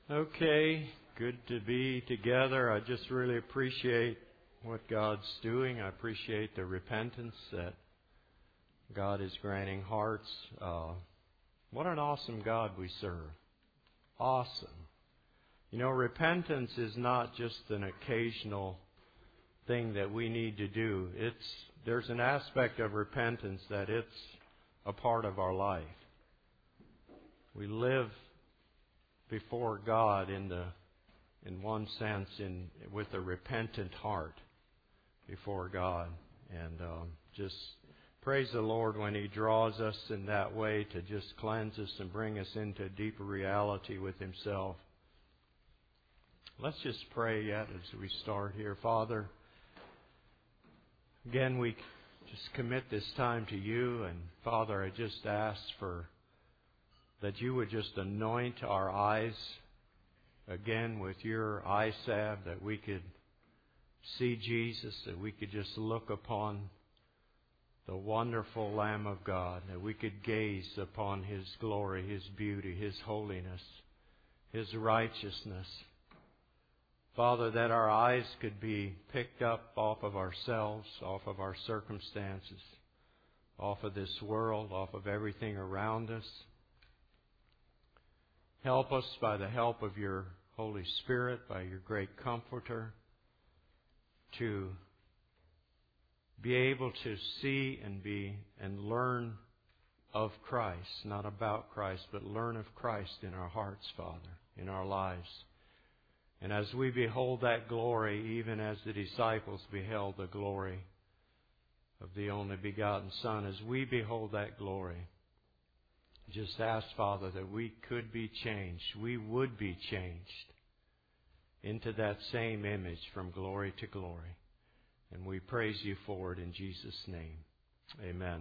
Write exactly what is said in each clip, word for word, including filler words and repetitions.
Okay, good to be together. I just really appreciate what God's doing. I appreciate the repentance that God is granting hearts. Uh, what an awesome God we serve. Awesome. You know, repentance is not just an occasional thing that we need to do. It's there's an aspect of repentance that it's a part of our life. We live before God in the in one sense in with a repentant heart before God, and um, just praise the Lord when He draws us in that way to just cleanse us and bring us into a deeper reality with Himself. Let's just pray yet as we start here. Father, again we just commit this time to You, and Father, I just ask for that You would just anoint our eyes again with Your eye salve, that we could see Jesus, that we could just look upon the wonderful Lamb of God, that we could gaze upon His glory, His beauty, His holiness, His righteousness. Father, that our eyes could be picked up off of ourselves, off of our circumstances, off of this world, off of everything around us. Help us by the help of Your Holy Spirit, by Your great Comforter, to be able to see and be and learn of Christ, not about Christ, but learn of Christ in our hearts, Father, in our lives. And as we behold that glory, even as the disciples beheld the glory of the only begotten Son, as we behold that glory, just ask, Father, that we could be changed. We would be changed into that same image from glory to glory. And we praise You for it in Jesus' name. Amen.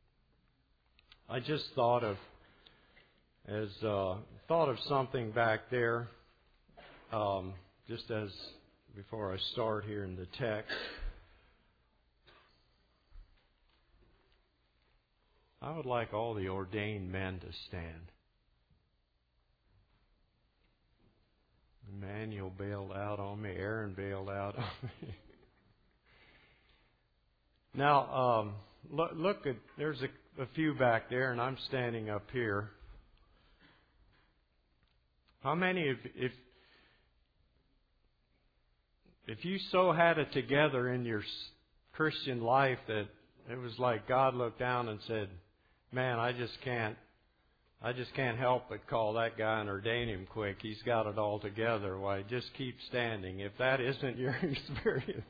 I just thought of as uh, thought of something back there, um, just as before I start here in the text. I would like all the ordained men to stand. Emmanuel bailed out on me. Aaron bailed out on me. Now, um, look, look at, there's a, a few back there, and I'm standing up here. How many, if, if, if you so had it together in your Christian life that it was like God looked down and said, man, I just can't, I just can't help but call that guy and ordain him quick. He's got it all together. Why, just keep standing. If that isn't your experience.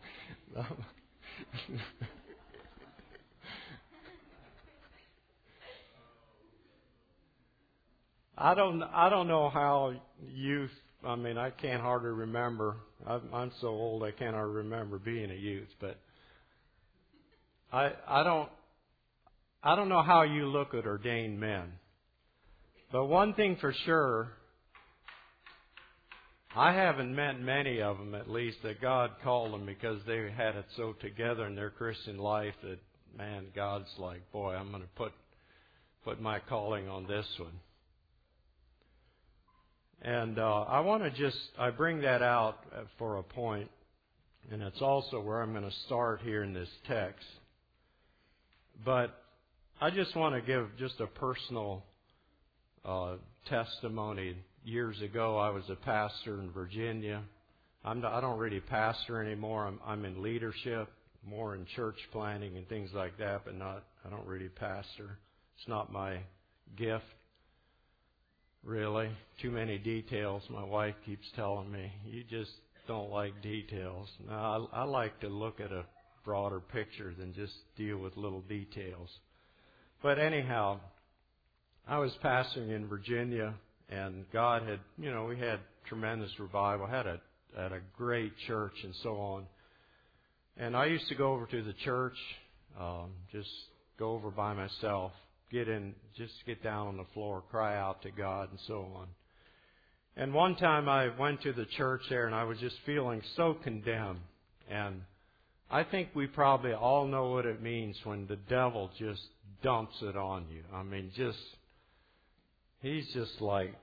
I don't, I don't know how youth, I mean, I can't hardly remember. I'm, I'm so old I can't hardly remember being a youth, but I, I don't, I don't know how you look at ordained men. But one thing for sure, I haven't met many of them, at least, that God called them because they had it so together in their Christian life that, man, God's like, boy, I'm going to put put my calling on this one. And uh, I want to just, I bring that out for a point, and it's also where I'm going to start here in this text. But I just want to give just a personal uh, testimony. Years ago, I was a pastor in Virginia. I'm not, I don't really pastor anymore. I'm, I'm in leadership, more in church planning and things like that, but not. I don't really pastor. It's not my gift, really. Too many details. My wife keeps telling me, you just don't like details. No, I, I like to look at a broader picture than just deal with little details. But anyhow, I was pastoring in Virginia, and God had, you know, we had tremendous revival, had a had a great church and so on. And I used to go over to the church, um, just go over by myself, get in, just get down on the floor, cry out to God and so on. And one time I went to the church there, and I was just feeling so condemned. And I think we probably all know what it means when the devil just dumps it on you. I mean, just, he's just like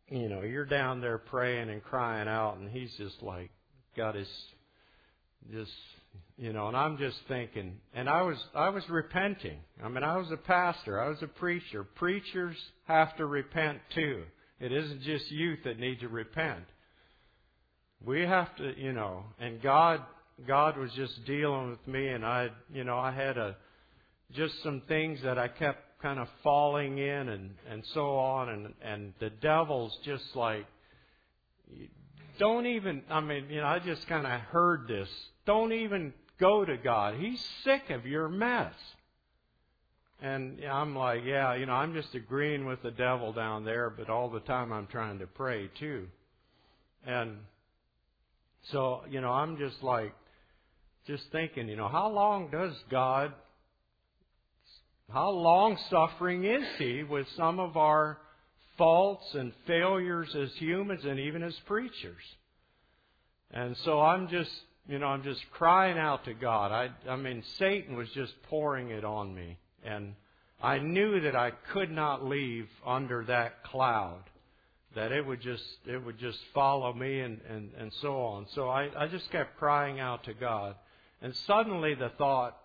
you know, you're down there praying and crying out, and he's just like got his just, you know, and I'm just thinking, and I was I was repenting. I mean, I was a pastor, I was a preacher. Preachers have to repent too. It isn't just youth that need to repent. We have to, you know, and God God was just dealing with me, and I, you know, I had a just some things that I kept kind of falling in and, and so on, and, and the devil's just like, don't even, I mean, you know, I just kind of heard this, don't even go to God. He's sick of your mess. And I'm like, yeah, you know, I'm just agreeing with the devil down there, but all the time I'm trying to pray too. And so, you know, I'm just like, just thinking, you know, how long does God, how long-suffering is He with some of our faults and failures as humans and even as preachers? And so I'm just, you know, I'm just crying out to God. I, I mean, Satan was just pouring it on me. And I knew that I could not leave under that cloud, that it would just, it would just follow me and, and, and so on. So I, I just kept crying out to God. And suddenly the thought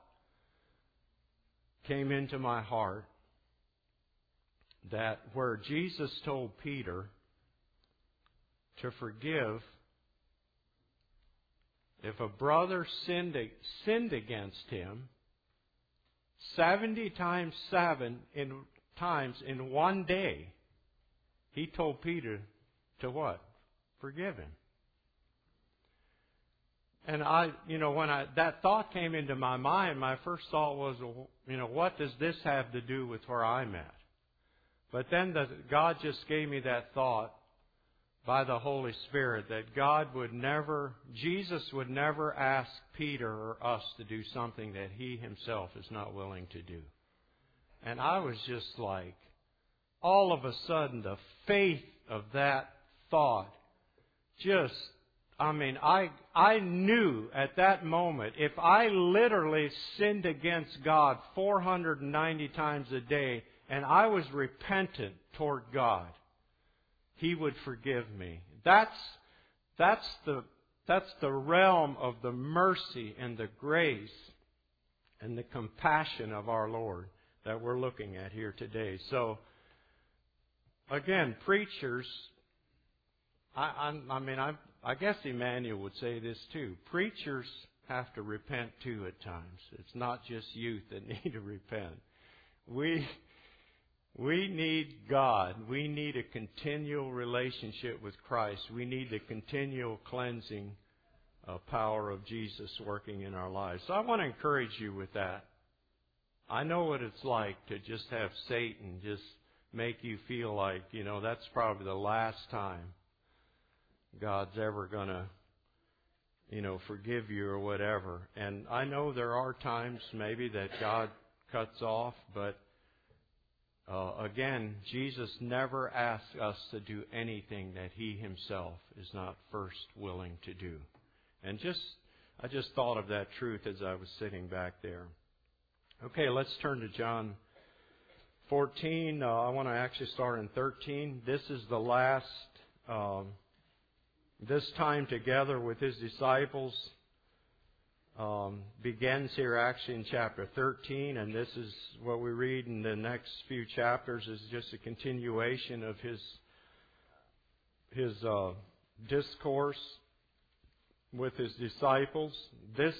came into my heart that where Jesus told Peter to forgive if a brother sinned, sinned against him seventy times seven in, times in one day, he told Peter to what? Forgive him. And I, you know, when I, that thought came into my mind, my first thought was, you know, what does this have to do with where I'm at? But then the, God just gave me that thought by the Holy Spirit that God would never, Jesus would never ask Peter or us to do something that He Himself is not willing to do. And I was just like, all of a sudden, the faith of that thought just, I mean, I I knew at that moment, if I literally sinned against God four hundred ninety times a day, and I was repentant toward God, He would forgive me. That's that's the that's the realm of the mercy and the grace and the compassion of our Lord that we're looking at here today. So, again, preachers, I, I, I mean, I, I guess Emmanuel would say this too. Preachers have to repent too at times. It's not just youth that need to repent. We we need God. We need a continual relationship with Christ. We need the continual cleansing uh, power of Jesus working in our lives. So I want to encourage you with that. I know what it's like to just have Satan just make you feel like, you know, that's probably the last time God's ever going to, you know, forgive you or whatever. And I know there are times maybe that God cuts off, but uh, again, Jesus never asks us to do anything that He Himself is not first willing to do. And just, I just thought of that truth as I was sitting back there. Okay, let's turn to John fourteen. Uh, I want to actually start in thirteen. This is the last, um, this time together with His disciples um, begins here actually in chapter thirteen. And this is what we read in the next few chapters is just a continuation of His, his uh, discourse with His disciples. This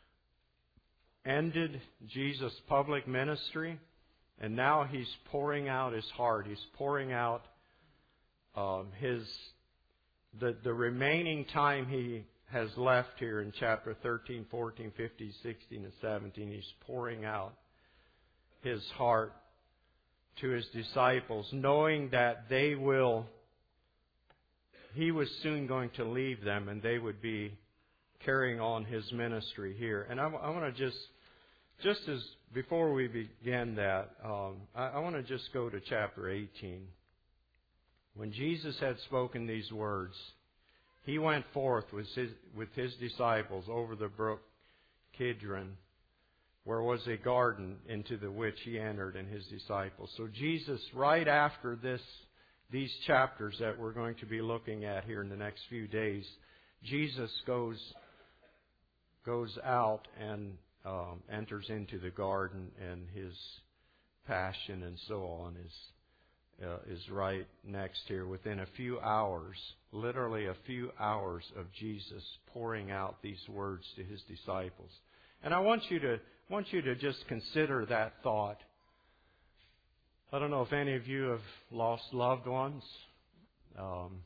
ended Jesus' public ministry, and now He's pouring out His heart. He's pouring out um, His the the remaining time He has left here in chapter thirteen, fourteen, fifteen, sixteen, and seventeen. He's pouring out His heart to His disciples, knowing that they will, He was soon going to leave them, and they would be carrying on His ministry here. And I, I want to just, just as before we begin that, um, I, I want to just go to chapter eighteen. When Jesus had spoken these words, He went forth with his, with his disciples over the brook Kidron, where was a garden into the which He entered and His disciples. So Jesus, right after this, these chapters that we're going to be looking at here in the next few days, Jesus goes goes out and um, enters into the garden, and His passion and so on is uh, is right next here. Within a few hours, literally a few hours of Jesus pouring out these words to His disciples. And I want you to want you to just consider that thought. I don't know if any of you have lost loved ones. Um,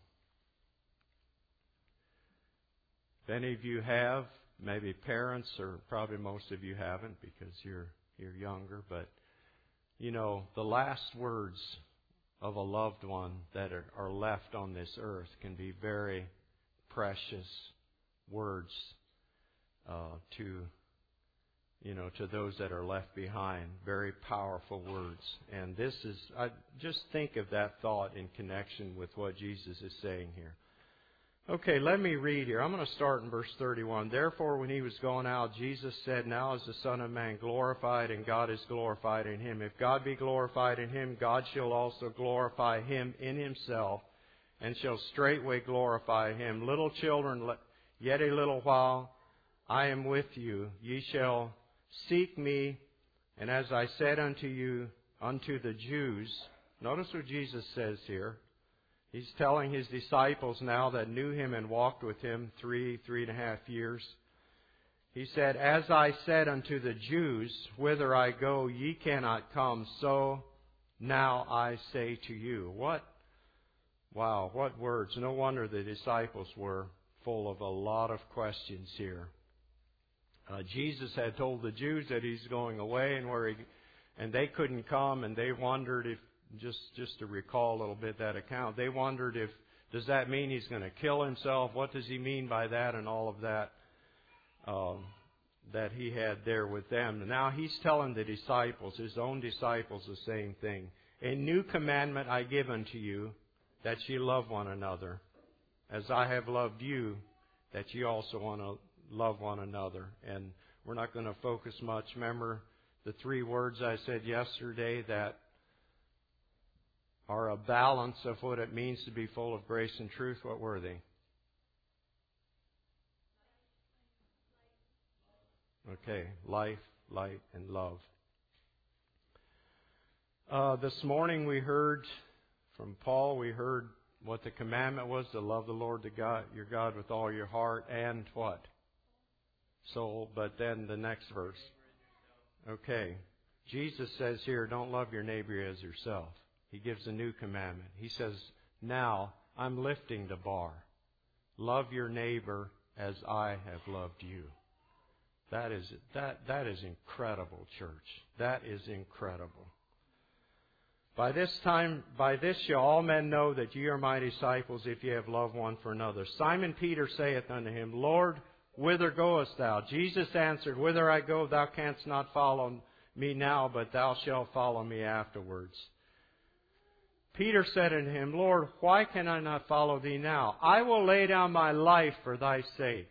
if any of you have, maybe parents, or probably most of you haven't because you're you're younger, but you know, the last words of a loved one that are, are left on this earth can be very precious words uh, to you know to those that are left behind. Very powerful words, and this is I just think of that thought in connection with what Jesus is saying here. Okay, let me read here. I'm going to start in verse thirty-one. Therefore, when He was going out, Jesus said, Now is the Son of Man glorified, and God is glorified in Him. If God be glorified in Him, God shall also glorify Him in Himself, and shall straightway glorify Him. Little children, yet a little while I am with you. Ye shall seek me, and as I said unto you, unto the Jews. Notice what Jesus says here. He's telling His disciples now that knew Him and walked with Him three, three and a half years. He said, As I said unto the Jews, whither I go, ye cannot come, so now I say to you. What? Wow, what words. No wonder the disciples were full of a lot of questions here. Uh, Jesus had told the Jews that He's going away, and where he, and they couldn't come, and they wondered if, Just just to recall a little bit that account, they wondered if, does that mean He's going to kill Himself? What does He mean by that and all of that um, that He had there with them? And now He's telling the disciples, His own disciples, the same thing. A new commandment I give unto you, that ye love one another. As I have loved you, that ye also want to love one another. And we're not going to focus much. Remember the three words I said yesterday that are a balance of what it means to be full of grace and truth. What were they? Okay, life, light, and love. Uh, this morning we heard from Paul, we heard what the commandment was, to love the Lord the God, your God with all your heart and what? Soul. But then the next verse. Okay, Jesus says here, don't love your neighbor as yourself. He gives a new commandment. He says, now I'm lifting the bar. Love your neighbor as I have loved you. That is that that is incredible, church. That is incredible. By this time, by this shall all men know that ye are my disciples, if ye have love one for another. Simon Peter saith unto Him, Lord, whither goest thou? Jesus answered, Whither I go, thou canst not follow me now, but thou shalt follow me afterwards. Peter said unto Him, Lord, why can I not follow Thee now? I will lay down my life for Thy sake.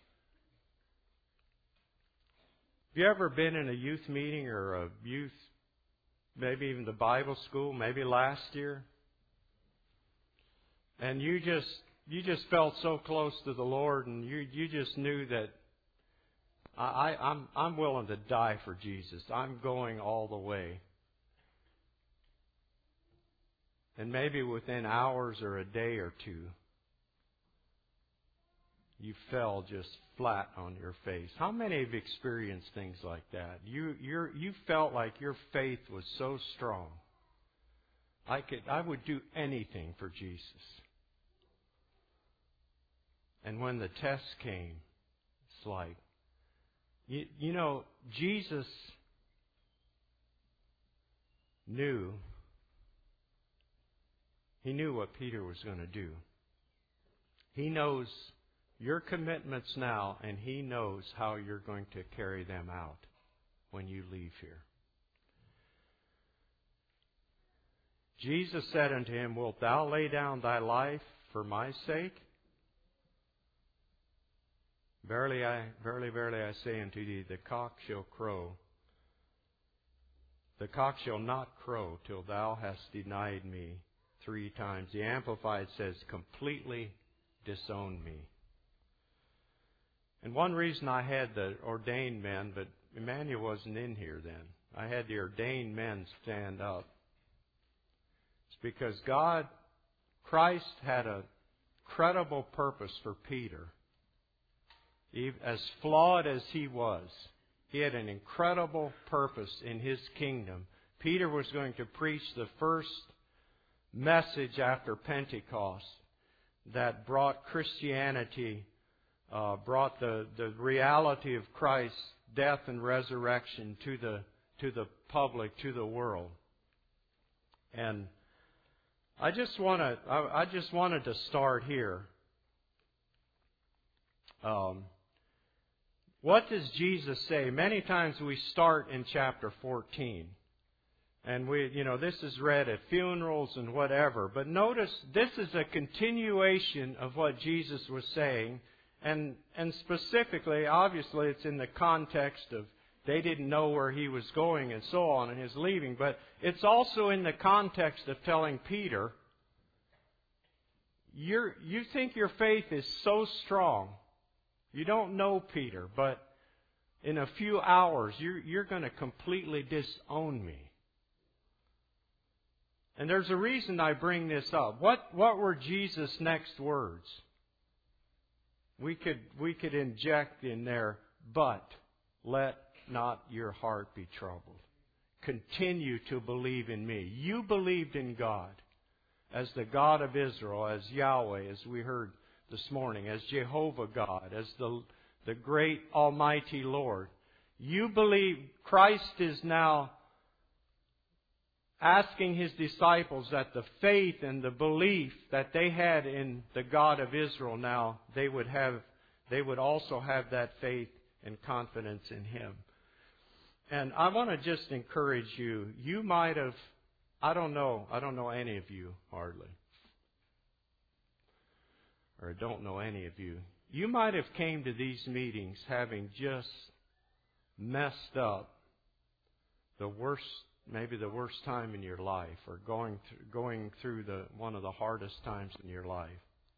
Have you ever been in a youth meeting or a youth, maybe even the Bible school, maybe last year? And you just you just felt so close to the Lord, and you you just knew that I, I I'm I'm willing to die for Jesus. I'm going all the way. And maybe within hours or a day or two, you fell just flat on your face. How many have experienced things like that? You you're, you felt like your faith was so strong. I could I would do anything for Jesus. And when the test came, it's like, you, you know, Jesus knew He knew what Peter was going to do. He knows your commitments now, and He knows how you're going to carry them out when you leave here. Jesus said unto him, Wilt thou lay down thy life for my sake? Verily, I, verily, verily, I say unto thee, the cock shall crow. The cock shall not crow till thou hast denied me three times. The Amplified says, completely disowned me. And one reason I had the ordained men, but Emmanuel wasn't in here then. I had the ordained men stand up. It's because God, Christ had a credible purpose for Peter. As flawed as he was, he had an incredible purpose in his kingdom. Peter was going to preach the first message after Pentecost that brought Christianity, uh, brought the, the reality of Christ's death and resurrection to the to the public, to the world. And I just want to I, I just wanted to start here. Um, what does Jesus say? Many times we start in chapter fourteen. And we, you know, this is read at funerals and whatever. But notice this is a continuation of what Jesus was saying. And, and specifically, obviously, it's in the context of they didn't know where he was going and so on and his leaving. But it's also in the context of telling Peter, you're, you think your faith is so strong. You don't know Peter, but in a few hours, you're, you're going to completely disown me. And there's a reason I bring this up. What what were Jesus' next words? We could we could inject in there, but let not your heart be troubled. Continue to believe in me. You believed in God as the God of Israel, as Yahweh, as we heard this morning, as Jehovah God, as the the great Almighty Lord. You believe Christ is now asking His disciples that the faith and the belief that they had in the God of Israel now, they would have, they would also have that faith and confidence in Him. And I want to just encourage you, you might have, I don't know, I don't know any of you hardly, or I don't know any of you. You might have came to these meetings having just messed up the worst maybe the worst time in your life, or going through, going through the one of the hardest times in your life.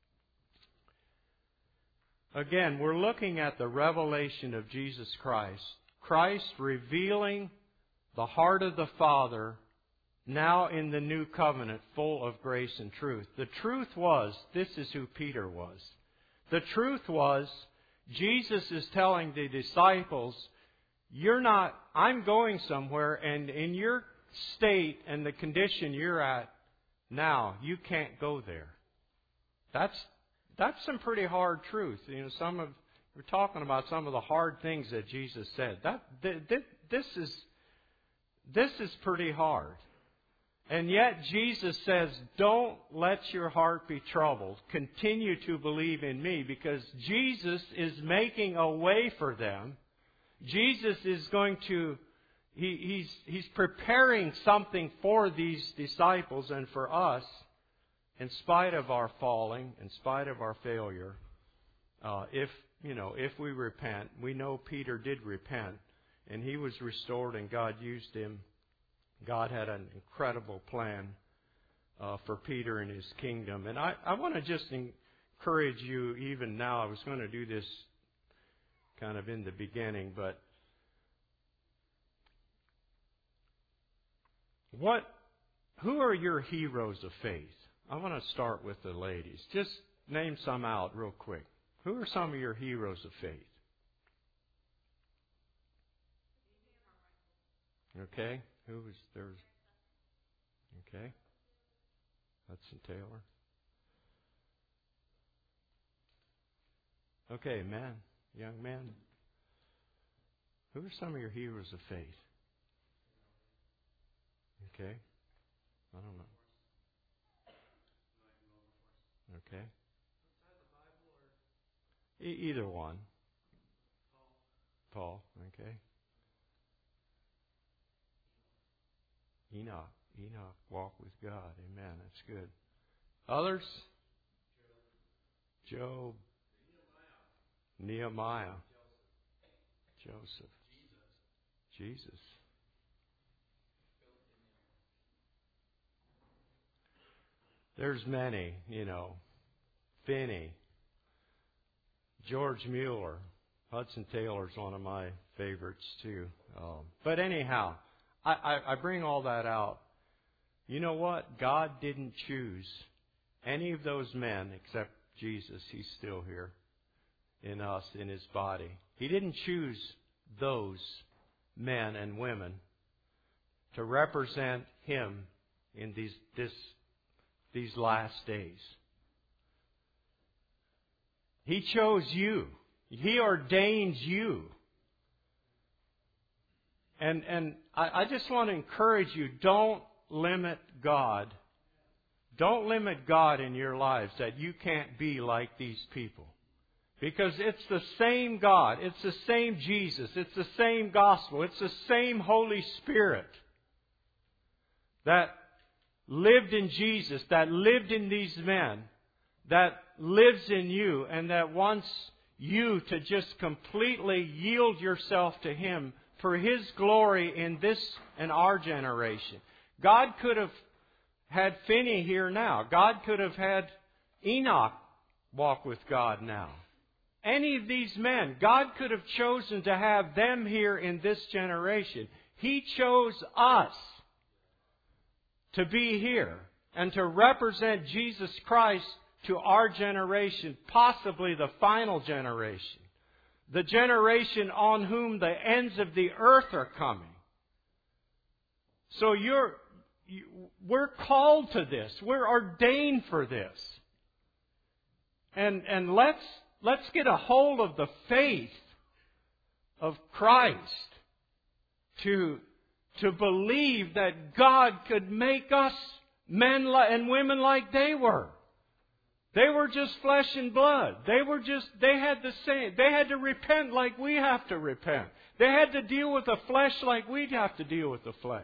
Again, we're looking at the revelation of Jesus Christ. Christ revealing the heart of the Father now in the new covenant, full of grace and truth. The truth was, this is who Peter was. The truth was, Jesus is telling the disciples, You're not, I'm going somewhere, and in your state and the condition you're at now, you can't go there. That's that's some pretty hard truth. You know, some of we're talking about some of the hard things that Jesus said. That this is this is pretty hard. And yet Jesus says, don't let your heart be troubled. Continue to believe in me, because Jesus is making a way for them. Jesus is going to, he, he's, he's preparing something for these disciples and for us, in spite of our falling, in spite of our failure. Uh, if, you know, if we repent, we know Peter did repent, and he was restored and God used him. God had an incredible plan uh, for Peter and his kingdom. And I, I want to just encourage you even now. I was going to do this kind of in the beginning, but what, who are your heroes of faith? I want to start with the ladies. Just name some out real quick. Who are some of your heroes of faith? Okay, who was there's okay, Hudson Taylor. Okay, man. Young men, who are some of your heroes of faith? Okay. I don't know. Okay. E- either one. Paul. Okay. Enoch. Enoch walked with God. Amen. That's good. Others? Job. Nehemiah. Joseph. Jesus. There's many, you know, Finney, George Mueller, Hudson Taylor's one of my favorites too. Um, but anyhow, I, I, I bring all that out. You know what? God didn't choose any of those men except Jesus. He's still here in us, in His body. He didn't choose those men and women to represent Him in these this these last days. He chose you. He ordains you. And and I, I just want to encourage you, don't limit God. Don't limit God in your lives that you can't be like these people. Because it's the same God. It's the same Jesus. It's the same gospel. It's the same Holy Spirit that lived in Jesus, that lived in these men, that lives in you, and that wants you to just completely yield yourself to Him for His glory in this and our generation. God could have had Finney here now. God could have had Enoch walk with God now. Any of these men, God could have chosen to have them here in this generation. He chose us to be here and to represent Jesus Christ to our generation, possibly the final generation, the generation on whom the ends of the earth are coming. So you're, you, we're called to this. We're ordained for this. And, and let's, let's get a hold of the faith of Christ to, to believe that God could make us men and women like they were. They were just flesh and blood. They were just, they had the same, they had to repent like we have to repent. They had to deal with the flesh like we'd have to deal with the flesh.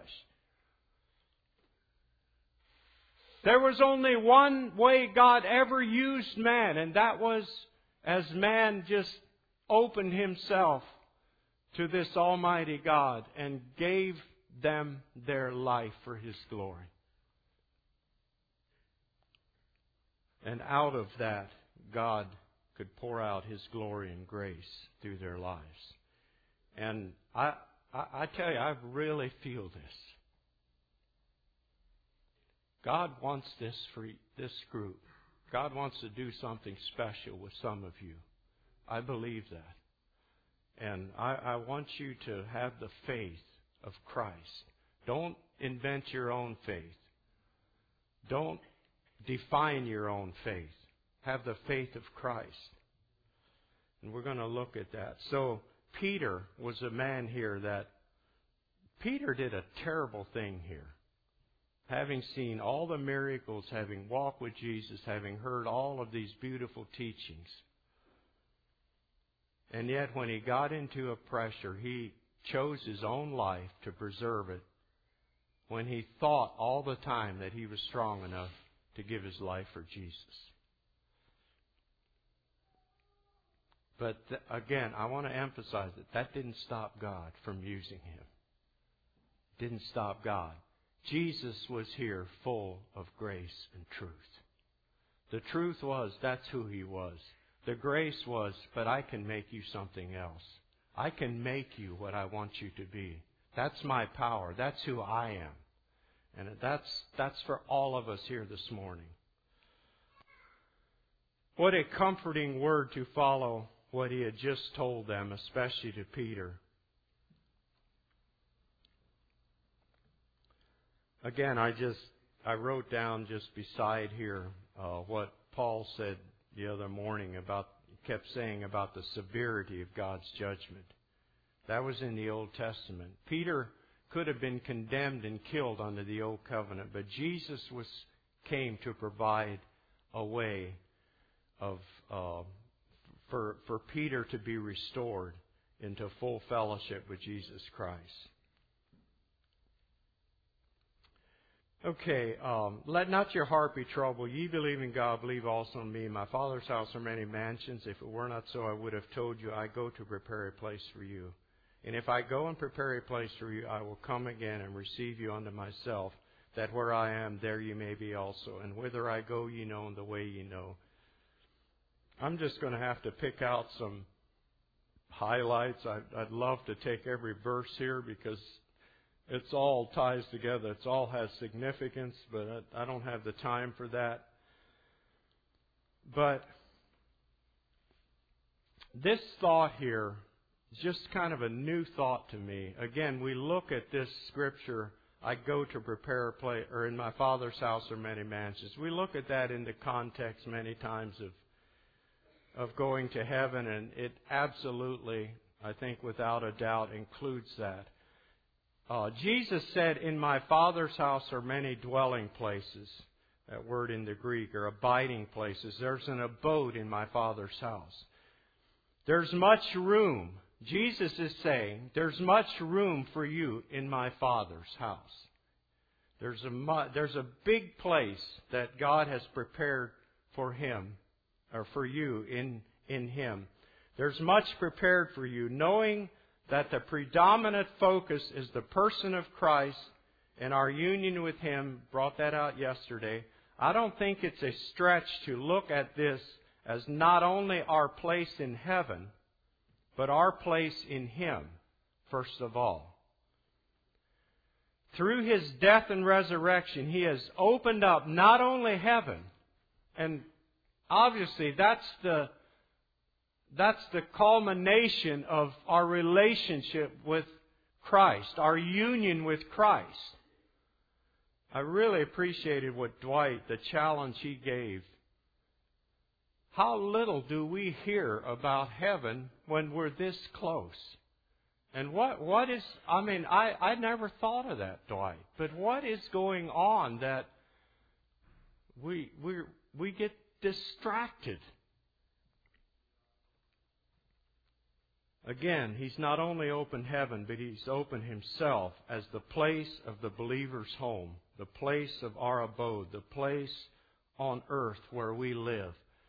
There was only one way God ever used man, and that was as man just opened himself to this Almighty God and gave them their life for His glory. And out of that, God could pour out His glory and grace through their lives. And I, I, I tell you, I really feel this. God wants this for this group. God wants to do something special with some of you. I believe that. And I, I want you to have the faith of Christ. Don't invent your own faith. Don't define your own faith. Have the faith of Christ. And we're going to look at that. So Peter was a man here that Peter did a terrible thing here. Having seen all the miracles, having walked with Jesus, having heard all of these beautiful teachings. And yet when he got into a pressure, he chose his own life to preserve it when he thought all the time that he was strong enough to give his life for Jesus. But th- again, I want to emphasize that that didn't stop God from using him. Didn't stop God. Jesus was here full of grace and truth. The truth was, that's who He was. The grace was, but I can make you something else. I can make you what I want you to be. That's my power. That's who I am. And that's, that's for all of us here this morning. What a comforting word to follow what He had just told them, especially to Peter. Again, I just, I wrote down just beside here uh, what Paul said the other morning about, kept saying about the severity of God's judgment. That was in the Old Testament. Peter could have been condemned and killed under the Old Covenant, but Jesus was came to provide a way of uh, for for Peter to be restored into full fellowship with Jesus Christ. Okay, um, let not your heart be troubled. Ye believe in God, believe also in me. In my Father's house are many mansions. If it were not so, I would have told you, I go to prepare a place for you. And if I go and prepare a place for you, I will come again and receive you unto myself, that where I am, there you may be also. And whither I go, ye know, and the way ye know. I'm just going to have to pick out some highlights. I'd, I'd love to take every verse here because it's all ties together. It's all has significance, but I, I don't have the time for that. But this thought here is just kind of a new thought to me. Again, we look at this scripture, I go to prepare a place, or in my Father's house are many mansions. We look at that in the context many times of of going to heaven, and it absolutely, I think without a doubt, includes that. Uh, Jesus said, in my Father's house are many dwelling places. That word in the Greek, or abiding places. There's an abode in my Father's house. There's much room. Jesus is saying, there's much room for you in my Father's house. There's a, mu- there's a big place that God has prepared for Him, or for you in, in Him. There's much prepared for you, knowing that the predominant focus is the person of Christ and our union with Him. Brought that out yesterday. I don't think it's a stretch to look at this as not only our place in heaven, but our place in Him, first of all. Through His death and resurrection, He has opened up not only heaven, and obviously that's the that's the culmination of our relationship with Christ, our union with Christ. I really appreciated what Dwight, the challenge he gave. How little do we hear about heaven when we're this close? And what what is, I mean, I, I never thought of that, Dwight. But what is going on that we we we get distracted? Again, He's not only opened heaven, but He's opened Himself as the place of the believer's home, the place of our abode, the place on earth where we live.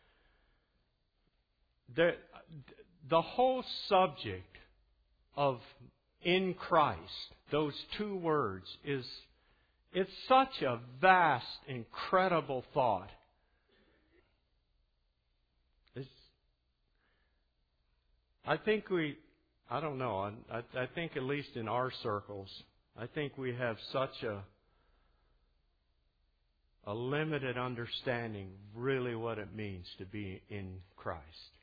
The, the whole subject of in Christ, those two words, is it's such a vast, incredible thought. It's, I think we, I don't know, I, I think at least in our circles, I think we have such a a limited understanding really what it means to be in Christ.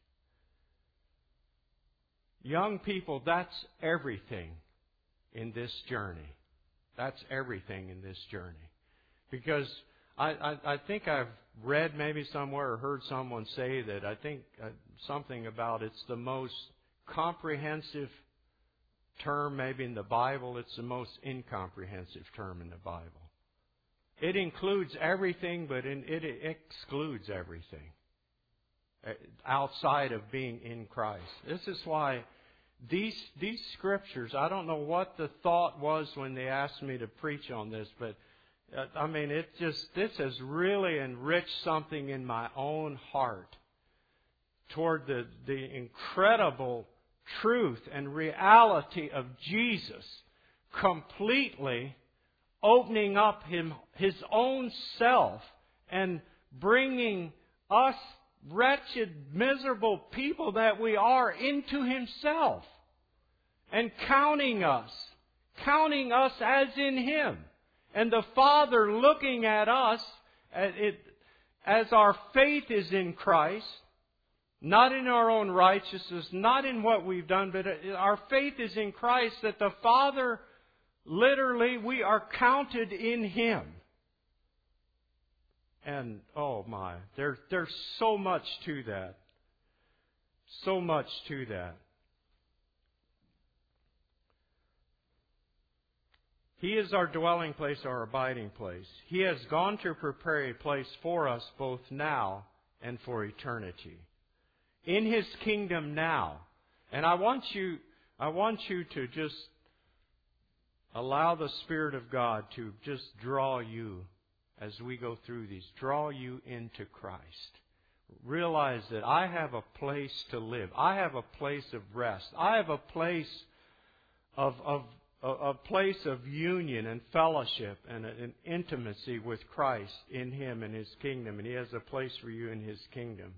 Young people, that's everything in this journey. That's everything in this journey. Because I, I, I think I've read maybe somewhere or heard someone say that I think uh, something about it's the most comprehensive term maybe in the Bible. It's the most incomprehensive term in the Bible. It includes everything, but in, it excludes everything outside of being in Christ. This is why these these scriptures, I don't know what the thought was when they asked me to preach on this, but uh, I mean, it just, this has really enriched something in my own heart toward the, the incredible truth and reality of Jesus completely opening up him, His own self and bringing us wretched, miserable people that we are into Himself and counting us, counting us as in Him. And the Father looking at us as, it, as our faith is in Christ, not in our own righteousness, not in what we've done, but our faith is in Christ, that the Father, literally, we are counted in Him. And, oh my, there, there's so much to that. So much to that. He is our dwelling place, our abiding place. He has gone to prepare a place for us both now and for eternity. In His kingdom now. And I want you, I want you to just allow the Spirit of God to just draw you as we go through these. Draw you into Christ. Realize that I have a place to live. I have a place of rest. I have a place of, of, a, a place of union and fellowship and an intimacy with Christ in Him and His kingdom. And He has a place for you in His kingdom.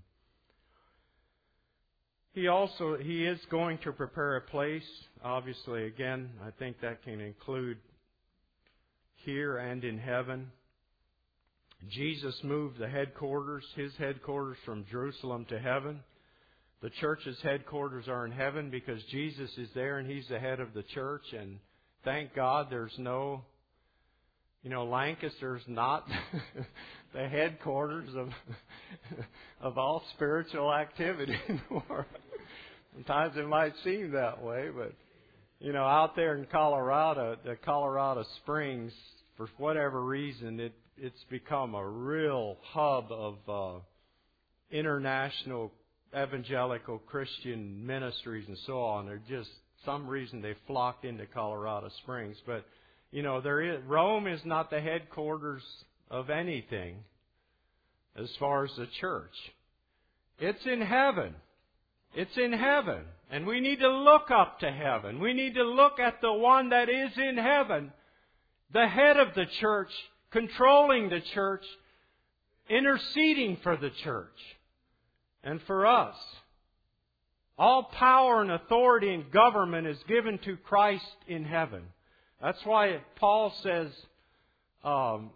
He also, He is going to prepare a place. Obviously, again, I think that can include here and in heaven. Jesus moved the headquarters, His headquarters, from Jerusalem to heaven. The church's headquarters are in heaven because Jesus is there and He's the head of the church. And thank God there's no, you know, Lancaster's not the headquarters of of all spiritual activity anymore. Sometimes it might seem that way, but, you know, out there in Colorado, the Colorado Springs, for whatever reason, it it's become a real hub of uh, international evangelical Christian ministries and so on. They're just, some reason they flocked into Colorado Springs. But, you know, there is, Rome is not the headquarters of anything as far as the church. It's in heaven. It's in heaven. And we need to look up to heaven. We need to look at the one that is in heaven, the head of the church, controlling the church, interceding for the church. And for us, all power and authority and government is given to Christ in heaven. That's why Paul says um,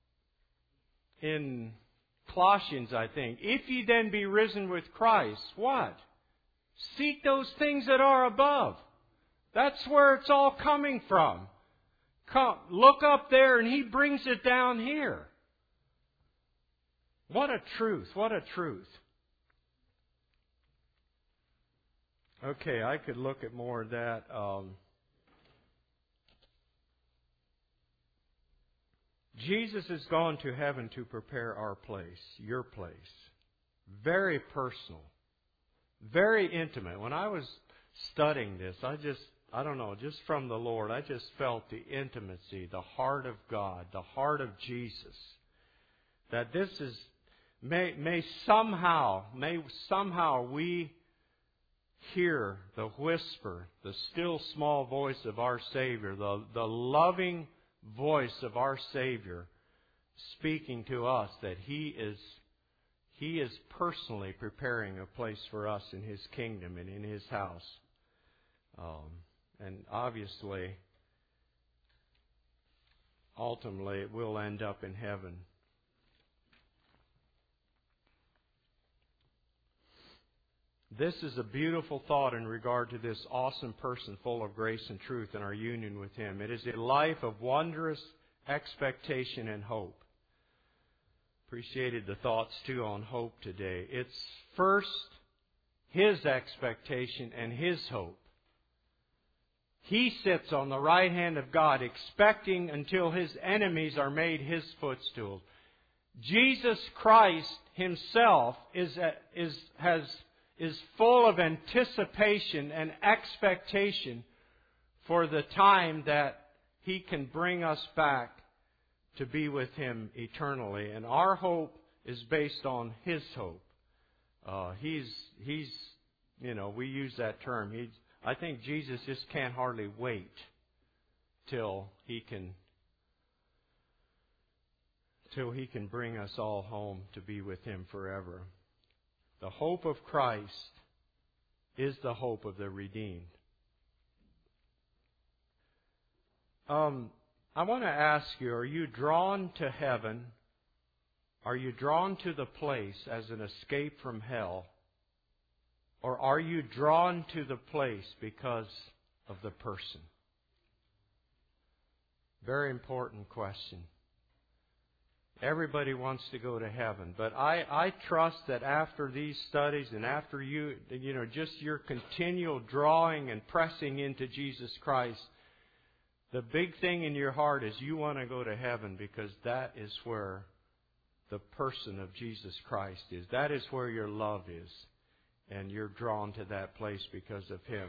in Colossians, I think, if ye then be risen with Christ, what? Seek those things that are above. That's where it's all coming from. Come, look up there and He brings it down here. What a truth, what a truth. Okay, I could look at more of that. Um, Jesus has gone to heaven to prepare our place, your place. Very personal. Very intimate. When I was studying this, I just, I don't know, just from the Lord, I just felt the intimacy, the heart of God, the heart of Jesus. That this is, may, may somehow, may somehow we hear the whisper, the still small voice of our Savior, the, the loving voice of our Savior speaking to us that He is He is personally preparing a place for us in His kingdom and in His house. Um, and obviously, ultimately, it will end up in heaven. This is a beautiful thought in regard to this awesome person full of grace and truth in our union with Him. It is a life of wondrous expectation and hope. Appreciated the thoughts too on hope today. It's first His expectation and His hope. He sits on the right hand of God, expecting until His enemies are made His footstools. Jesus Christ Himself is, is, has is full of anticipation and expectation for the time that He can bring us back to be with Him eternally. And our hope is based on His hope. Uh, he's, he's, you know, we use that term. He's, I think Jesus just can't hardly wait till He can, till He can bring us all home to be with Him forever. The hope of Christ is the hope of the redeemed. Um, I want to ask you, are you drawn to heaven? Are you drawn to the place as an escape from hell? Or are you drawn to the place because of the person? Very important question. Everybody wants to go to heaven. But I, I trust that after these studies and after you, you know, just your continual drawing and pressing into Jesus Christ, the big thing in your heart is you want to go to heaven because that is where the person of Jesus Christ is. That is where your love is. And you're drawn to that place because of Him.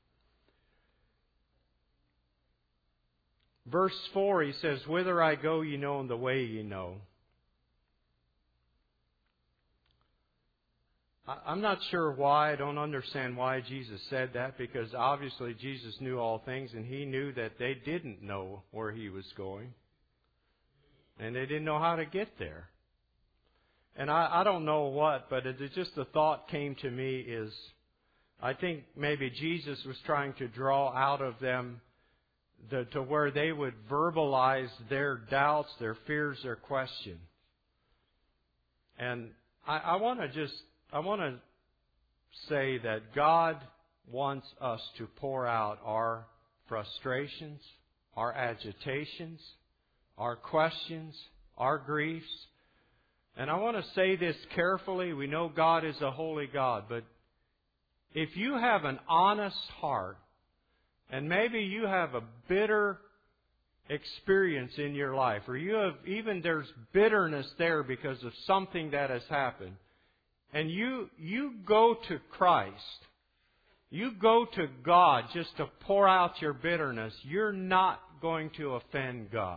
Verse four, he says, "Whither I go, ye know, and the way ye know." I'm not sure why. I don't understand why Jesus said that, because obviously Jesus knew all things, and He knew that they didn't know where He was going. And they didn't know how to get there. And I, I don't know what, but it just the thought came to me is, I think maybe Jesus was trying to draw out of them the, to where they would verbalize their doubts, their fears, their question. And I, I want to just, I want to say that God wants us to pour out our frustrations, our agitations, our questions, our griefs. And I want to say this carefully. We know God is a holy God, but if you have an honest heart, and maybe you have a bitter experience in your life, or you have even there's bitterness there because of something that has happened, and you you go to Christ, you go to God just to pour out your bitterness, you're not going to offend God.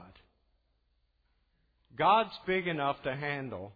God's big enough to handle.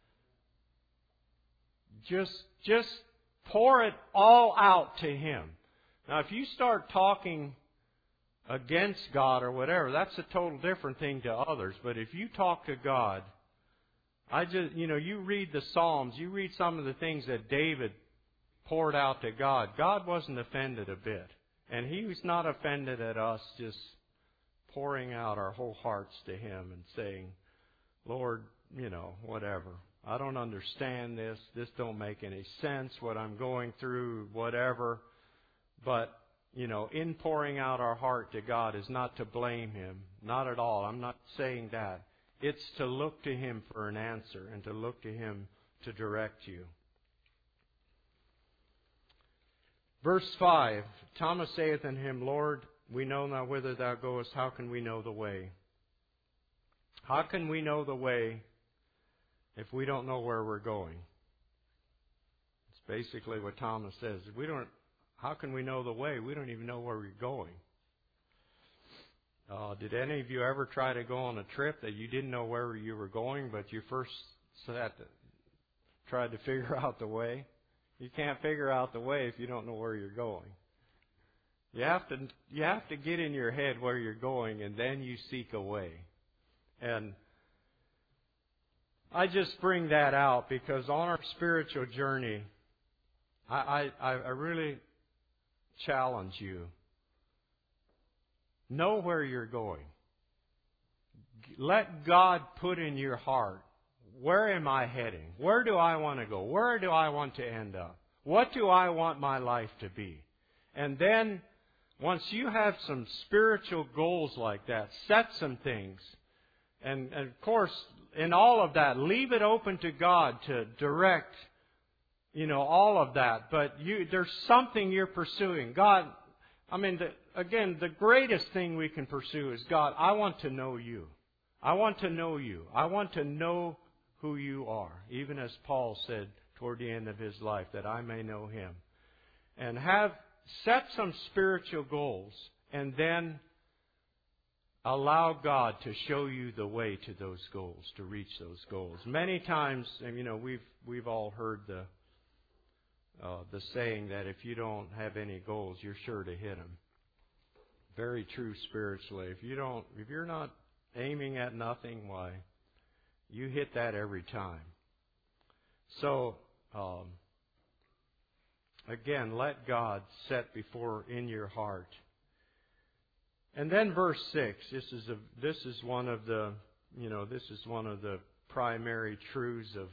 Just, just pour it all out to Him. Now, if you start talking against God or whatever, that's a total different thing to others. But if you talk to God, I just, you know, you read the Psalms, you read some of the things that David poured out to God. God wasn't offended a bit. And He was not offended at us just pouring out our whole hearts to Him and saying, Lord, you know, whatever. I don't understand this. This don't make any sense, what I'm going through, whatever. But, you know, in pouring out our heart to God is not to blame Him. Not at all. I'm not saying that. It's to look to Him for an answer and to look to Him to direct you. Verse five, Thomas saith unto Him, Lord, we know not whither Thou goest. How can we know the way? How can we know the way if we don't know where we're going? It's basically what Thomas says. If we don't, how can we know the way? We don't even know where we're going. Uh, did any of you ever try to go on a trip that you didn't know where you were going, but you first sat to, tried to figure out the way? You can't figure out the way if you don't know where you're going. You have to, you have to get in your head where you're going, and then you seek a way. And I just bring that out because on our spiritual journey, I, I, I really challenge you. Know where you're going. Let God put in your heart, where am I heading? Where do I want to go? Where do I want to end up? What do I want my life to be? And then, once you have some spiritual goals like that, set some things. And, and of course, in all of that, leave it open to God to direct, you know, all of that. But you, there's something you're pursuing. God, I mean, the, again, the greatest thing we can pursue is, God, I want to know You. I want to know You. I want to know who You are. Even as Paul said toward the end of his life, that I may know Him. And have, set some spiritual goals, and then allow God to show you the way to those goals, to reach those goals. Many times, and you know, we've we've all heard the uh, the saying that if you don't have any goals, you're sure to hit them. Very true spiritually. If you don't, if you're not aiming at nothing, why, you hit that every time. So, um, again, let God set before in your heart. And then verse six, this is a, this is one of the, you know, this is one of the primary truths of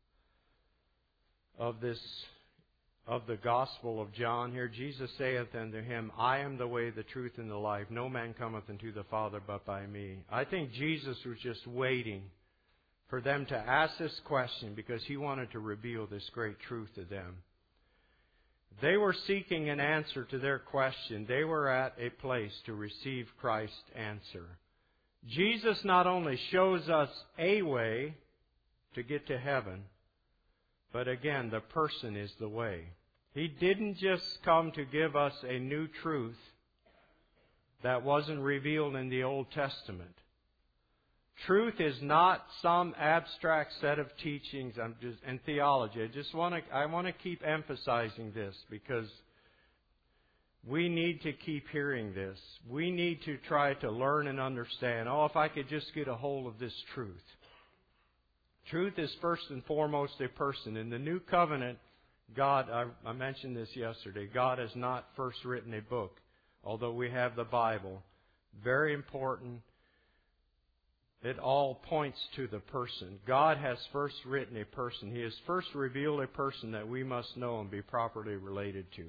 of this of the Gospel of John here. Jesus saith unto him, I am the way, the truth, and the life. No man cometh unto the Father but by me. I think Jesus was just waiting for them to ask this question because He wanted to reveal this great truth to them. They were seeking an answer to their question. They were at a place to receive Christ's answer. Jesus not only shows us a way to get to heaven, but again, the person is the way. He didn't just come to give us a new truth that wasn't revealed in the Old Testament. Truth is not some abstract set of teachings I'm just, and theology. I just want to I want to keep emphasizing this because we need to keep hearing this. We need to try to learn and understand. Oh, if I could just get a hold of this truth. Truth is first and foremost a person. In the New Covenant, God, I, I mentioned this yesterday, God has not first written a book, although we have the Bible. Very important. It all points to the person. God has first written a person. He has first revealed a person that we must know and be properly related to.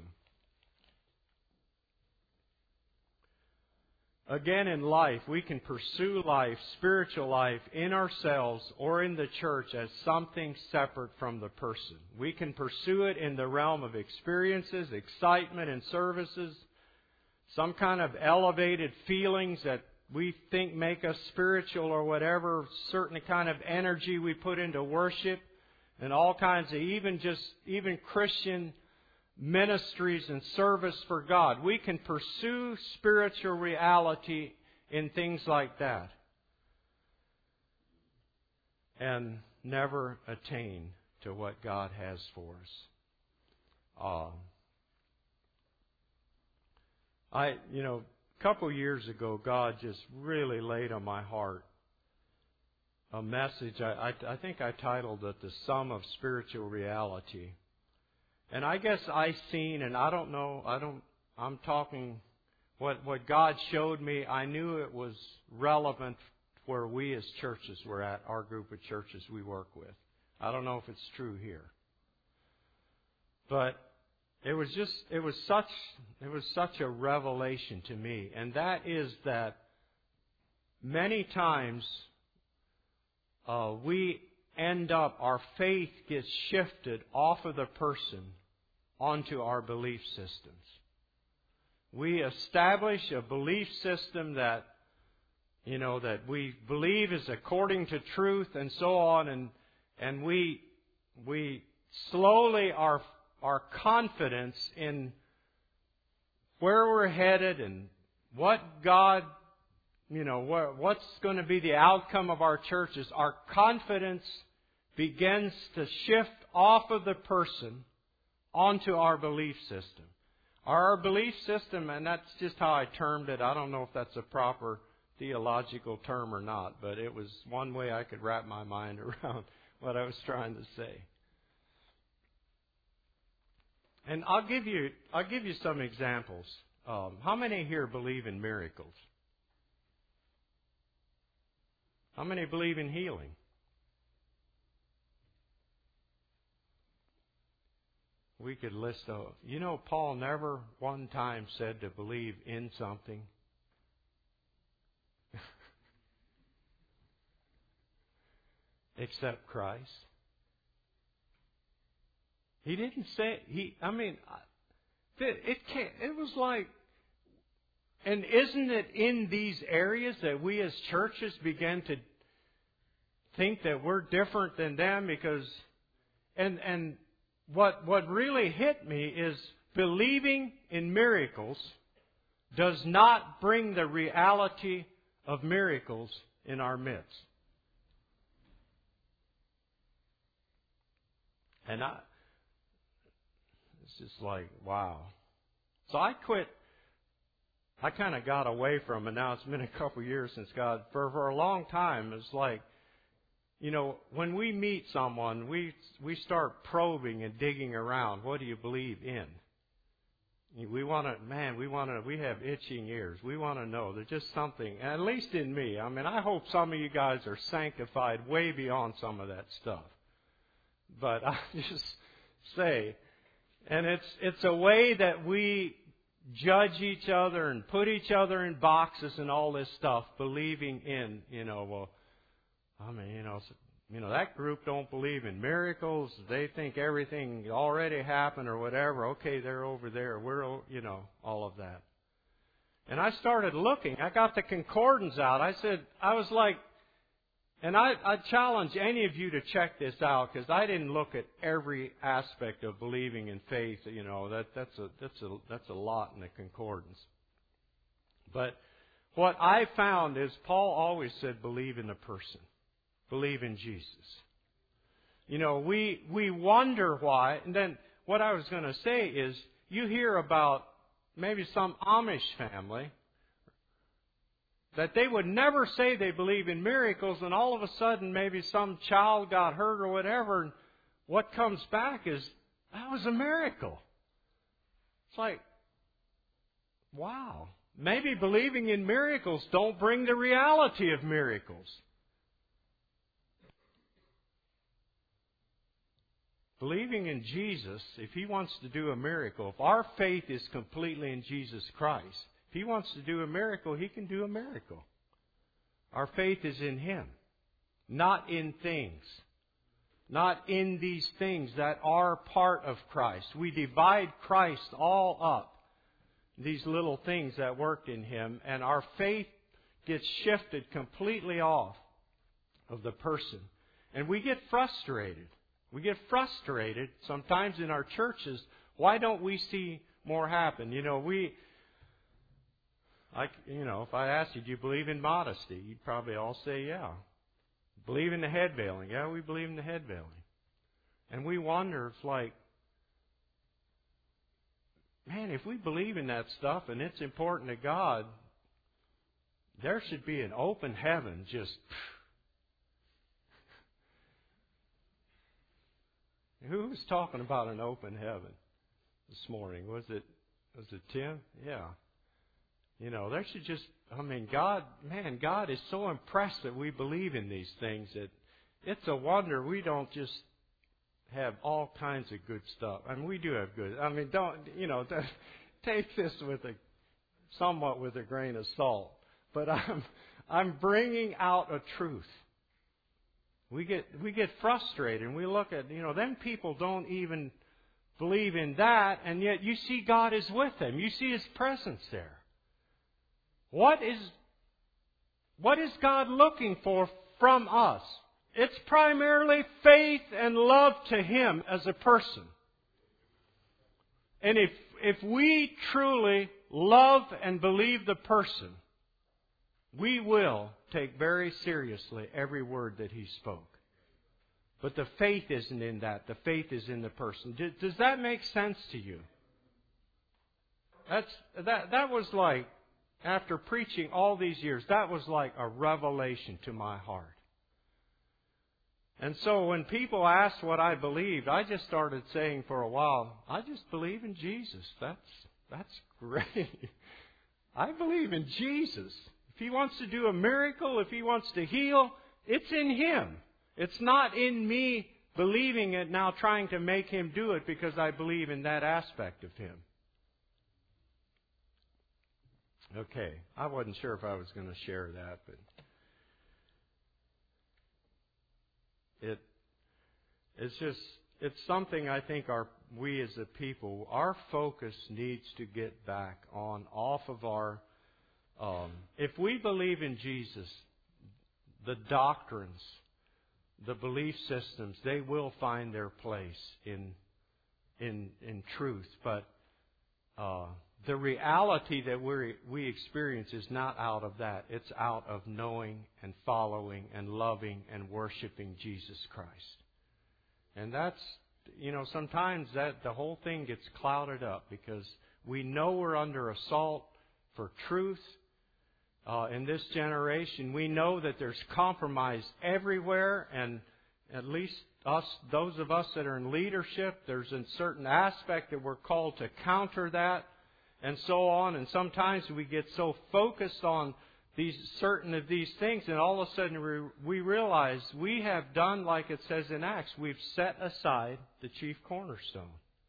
Again, in life, we can pursue life, spiritual life, in ourselves or in the church as something separate from the person. We can pursue it in the realm of experiences, excitement and services, some kind of elevated feelings that we think make us spiritual or whatever, certain kind of energy we put into worship, and all kinds of even just even Christian ministries and service for God. We can pursue spiritual reality in things like that and never attain to what God has for us. Uh, I, you know, a couple years ago, God just really laid on my heart a message. I, I, I think I titled it "The Sum of Spiritual Reality." And I guess I seen, and I don't know, I don't, I'm talking, what, what God showed me, I knew it was relevant where we as churches were at, our group of churches we work with. I don't know if it's true here. But it was just, it was such, it was such a revelation to me. And that is that many times uh, we end up, our faith gets shifted off of the person onto our belief systems. We establish a belief system that, you know, that we believe is according to truth and so on, and and we we slowly our our confidence in where we're headed and what God, you know, what, what's going to be the outcome of our churches, our confidence begins to shift off of the person onto our belief system. Our belief system, and that's just how I termed it. I don't know if that's a proper theological term or not, but it was one way I could wrap my mind around what I was trying to say. And I'll give you, I'll give you some examples. Um, how many here believe in miracles? How many believe in healing? We could list those. You know, Paul never one time said to believe in something. Except Christ. He didn't say, he, I mean, it can't, it was like, and isn't it in these areas that we as churches begin to think that we're different than them because, and, and, What what really hit me is believing in miracles does not bring the reality of miracles in our midst. And I, it's just like, wow. So I quit. I kind of got away from it. Now it's been a couple years since God, for, for a long time, it's like, you know, when we meet someone, we we start probing and digging around. What do you believe in? We want to, man, we want to, we have itching ears. We want to know. There's just something, at least in me. I mean, I hope some of you guys are sanctified way beyond some of that stuff. But I just say, and it's it's a way that we judge each other and put each other in boxes and all this stuff, believing in, you know, well, I mean, you know, you know, that group don't believe in miracles. They think everything already happened or whatever. Okay, they're over there. We're, you know, all of that. And I started looking. I got the concordance out. I said, I was like, and I, I challenge any of you to check this out because I didn't look at every aspect of believing in faith. You know, that that's a that's a that's a lot in the concordance. But what I found is Paul always said, believe in the person. Believe in Jesus. You know, we we wonder why. And then what I was going to say is, you hear about maybe some Amish family that they would never say they believe in miracles, and all of a sudden maybe some child got hurt or whatever, and what comes back is, that was a miracle. It's like, wow. Maybe believing in miracles don't bring the reality of miracles. Believing in Jesus, if He wants to do a miracle, if our faith is completely in Jesus Christ, if He wants to do a miracle, He can do a miracle. Our faith is in Him, not in things. Not in these things that are part of Christ. We divide Christ all up, these little things that worked in Him, and our faith gets shifted completely off of the person. And we get frustrated. We get frustrated sometimes in our churches. Why don't we see more happen? You know, we, like, you know, if I asked you, do you believe in modesty? You'd probably all say, yeah. Believe in the head veiling. Yeah, we believe in the head veiling. And we wonder, it's like, man, if we believe in that stuff and it's important to God, there should be an open heaven just... Who was talking about an open heaven this morning? Was it was it Tim? Yeah. You know, there should just, I mean, God, man, God is so impressed that we believe in these things that it's a wonder we don't just have all kinds of good stuff. I mean, we do have good. I mean, don't, you know, take this with a, somewhat with a grain of salt. But I'm, I'm bringing out a truth. We get, we get frustrated and we look at, you know, then people don't even believe in that, and yet you see God is with them. You see His presence there. What is, what is God looking for from us? It's primarily faith and love to Him as a person. And if, if we truly love and believe the person, we will take very seriously every word that He spoke. But the faith isn't in that. The faith is in the person. Does that make sense to you? That's, that, that was like, after preaching all these years, that was like a revelation to my heart. And so when people asked what I believed, I just started saying for a while, I just believe in Jesus. That's, that's great. I believe in Jesus. If He wants to do a miracle, if He wants to heal, it's in Him. It's not in me believing it now, trying to make Him do it because I believe in that aspect of Him. Okay, I wasn't sure if I was going to share that, but it it's just it's something I think our we as a people, our focus needs to get back on off of our. Um, if we believe in Jesus, the doctrines, the belief systems, they will find their place in in in truth. But uh, the reality that we we experience is not out of that. It's out of knowing and following and loving and worshiping Jesus Christ. And that's, you know, sometimes that the whole thing gets clouded up because we know we're under assault for truth. Uh, in this generation, we know that there's compromise everywhere, and at least us, those of us that are in leadership, there's a certain aspect that we're called to counter that, and so on. And sometimes we get so focused on these certain of these things, and all of a sudden we, we realize we have done like it says in Acts. We've set aside the chief cornerstone.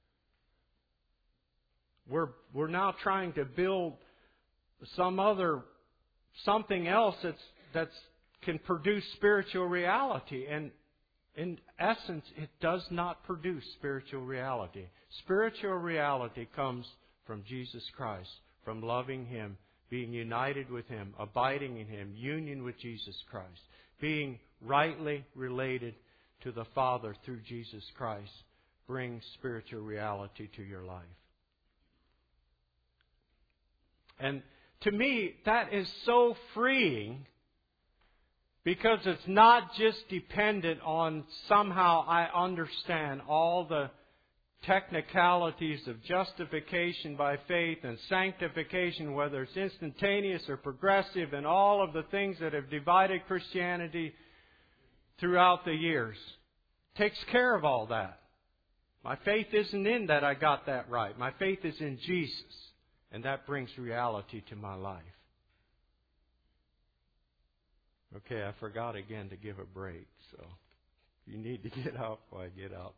We're we're now trying to build some other something else that's that's can produce spiritual reality, and in essence, it does not produce spiritual reality. Spiritual reality comes from Jesus Christ, from loving Him, being united with Him, abiding in Him, union with Jesus Christ, being rightly related to the Father through Jesus Christ brings spiritual reality to your life. And to me, that is so freeing, because it's not just dependent on somehow I understand all the technicalities of justification by faith and sanctification, whether it's instantaneous or progressive, and all of the things that have divided Christianity throughout the years. Takes care of all that. My faith isn't in that I got that right. My faith is in Jesus, and that brings reality to my life. Okay, I forgot again to give a break, so you need to get out while I get out.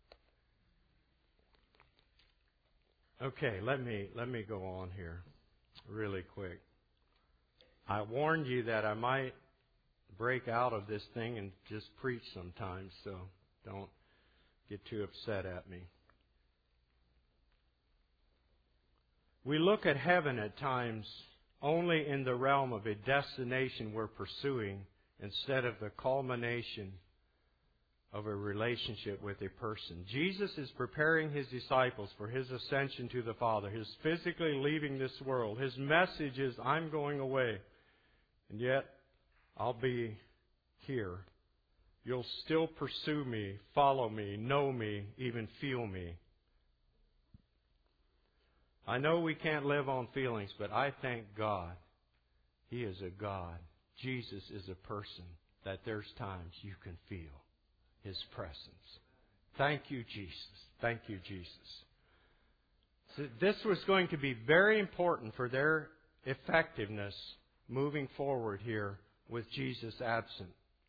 Okay, let me let me go on here really quick. I warned you that I might break out of this thing and just preach sometimes, so don't get too upset at me. We look at heaven at times only in the realm of a destination we're pursuing instead of the culmination of a relationship with a person. Jesus is preparing His disciples for His ascension to the Father. His physically leaving this world. His message is, I'm going away, and yet I'll be here. You'll still pursue me, follow me, know me, even feel me. I know we can't live on feelings, but I thank God He is a God. Jesus is a person that there's times you can feel His presence. Thank you, Jesus. Thank you, Jesus. So this was going to be very important for their effectiveness moving forward here with Jesus absent.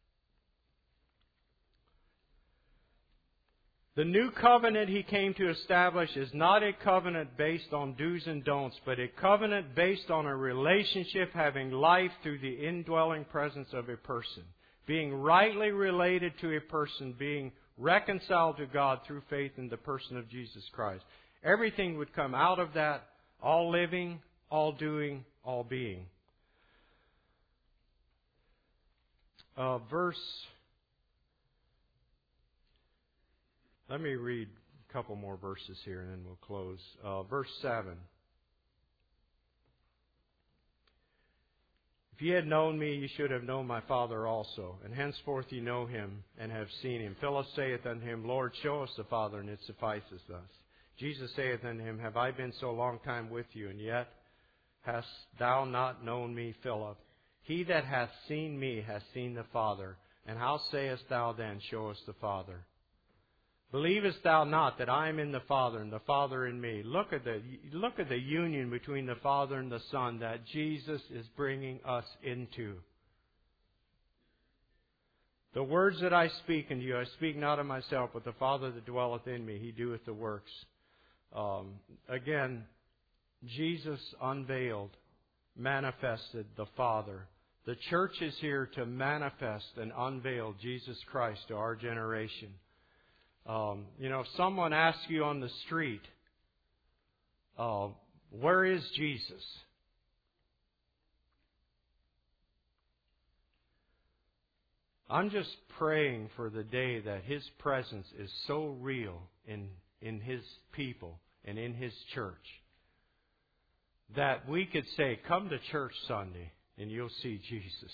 The new covenant He came to establish is not a covenant based on do's and don'ts, but a covenant based on a relationship having life through the indwelling presence of a person. Being rightly related to a person, being reconciled to God through faith in the person of Jesus Christ. Everything would come out of that, all living, all doing, all being. Uh, verse... Let me read a couple more verses here and then we'll close. Uh, verse seven. If ye had known me, ye should have known my Father also. And henceforth ye know Him and have seen Him. Philip saith unto Him, Lord, show us the Father, and it sufficeth us. Jesus saith unto him, Have I been so long time with you, and yet hast thou not known me, Philip? He that hath seen me hath seen the Father. And how sayest thou then, Show us the Father? Believest thou not that I am in the Father, and the Father in me? Look at the look at the union between the Father and the Son that Jesus is bringing us into. The words that I speak unto you, I speak not of myself, but the Father that dwelleth in me, He doeth the works. Um, again, Jesus unveiled, manifested the Father. The church is here to manifest and unveil Jesus Christ to our generation. Um, you know, if someone asks you on the street, uh, where is Jesus? I'm just praying for the day that His presence is so real in, in His people and in His church that we could say, come to church Sunday and you'll see Jesus.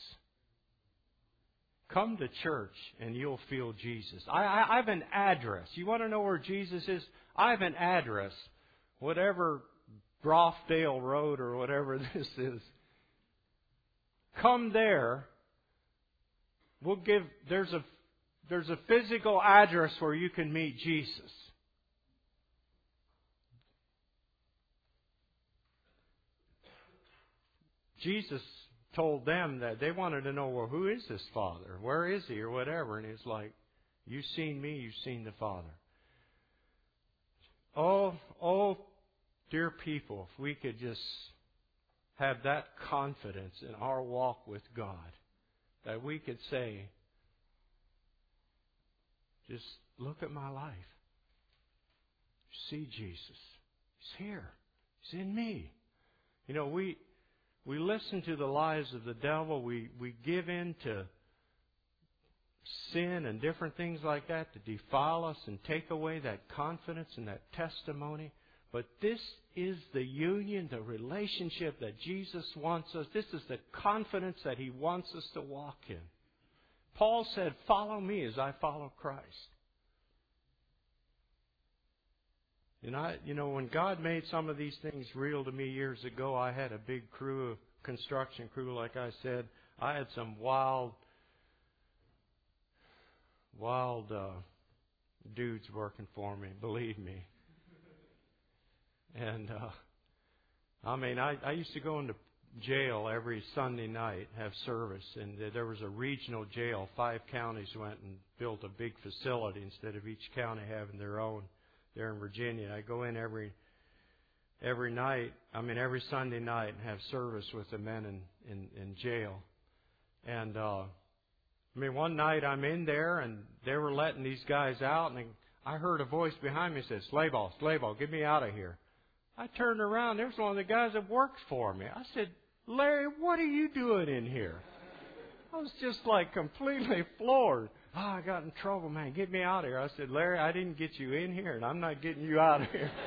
Come to church and you'll feel Jesus. I, I, I have an address. You want to know where Jesus is? I have an address. Whatever Brofdale Road or whatever this is. Come there. We'll give, there's a, there's a physical address where you can meet Jesus. Jesus told them that they wanted to know, well, who is this Father? Where is He or whatever? And He's like, you've seen me, you've seen the Father. Oh, oh, dear people, if we could just have that confidence in our walk with God, that we could say, just look at my life. See Jesus. He's here. He's in me. You know, we... We listen to the lies of the devil. We, we give in to sin and different things like that to defile us and take away that confidence and that testimony. But this is the union, the relationship that Jesus wants us. This is the confidence that He wants us to walk in. Paul said, follow me as I follow Christ. And I, you know, when God made some of these things real to me years ago, I had a big crew of construction crew, like I said. I had some wild, wild uh, dudes working for me, believe me. And, uh, I mean, I, I used to go into jail every Sunday night, have service, and there was a regional jail. Five counties went and built a big facility instead of each county having their own there in Virginia. I go in every every night, I mean every Sunday night, and have service with the men in, in, in jail. And, uh, I mean, one night I'm in there, and they were letting these guys out, and I heard a voice behind me say, Slayball, Slayball, get me out of here. I turned around. There was one of the guys that worked for me. I said, Larry, what are you doing in here? I was just like completely floored. Oh, I got in trouble, man. Get me out of here. I said, Larry, I didn't get you in here, and I'm not getting you out of here.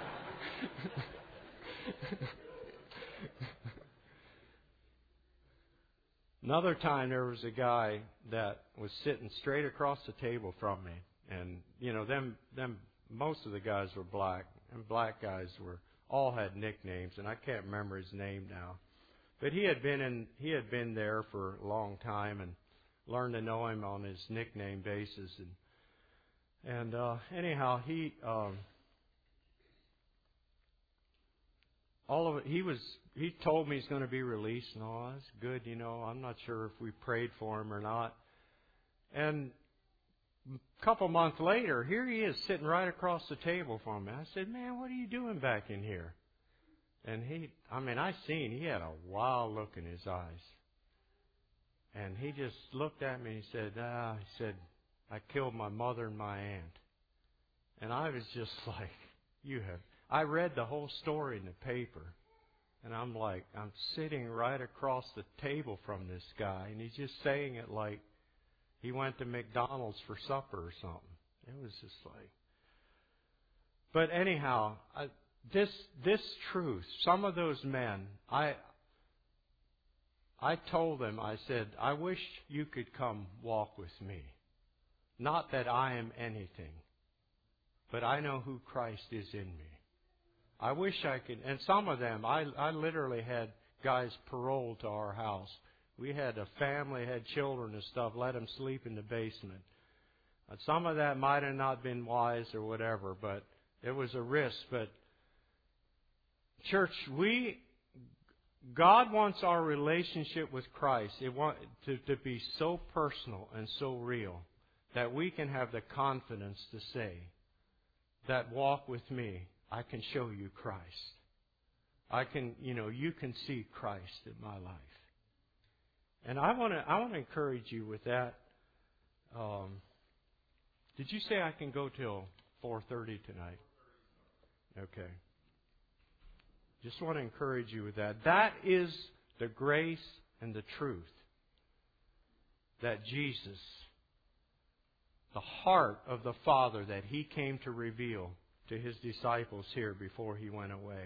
Another time there was a guy that was sitting straight across the table from me. And, you know, them, them, most of the guys were black. And black guys were all had nicknames, and I can't remember his name now. But he had been in he had been there for a long time, and learned to know him on his nickname basis. And and uh, anyhow, he um, all of it. He was he told me he's going to be released, and all that's good. You know, I'm not sure if we prayed for him or not. And a couple months later, here he is sitting right across the table from me. I said, man, what are you doing back in here? And he, I mean, I seen he had a wild look in his eyes. And he just looked at me and he said, ah, he said, I killed my mother and my aunt. And I was just like, you have, I read the whole story in the paper. And I'm like, I'm sitting right across the table from this guy. And he's just saying it like he went to McDonald's for supper or something. It was just like... But anyhow, I, this this truth, some of those men, I I told them, I said, I wish you could come walk with me. Not that I am anything, but I know who Christ is in me. I wish I could... And some of them, I, I literally had guys paroled to our house. We had a family, had children and stuff, let them sleep in the basement. And some of that might have not been wise or whatever, but it was a risk. But church, we, God wants our relationship with Christ it want, to, to be so personal and so real that we can have the confidence to say that walk with me, I can show you Christ. I can, you know, you can see Christ in my life. And I want to I want to encourage you with that. Um, did you say I can go till four thirty tonight? Okay. Just want to encourage you with that. That is the grace and the truth that Jesus, the heart of the Father that He came to reveal to His disciples here before He went away.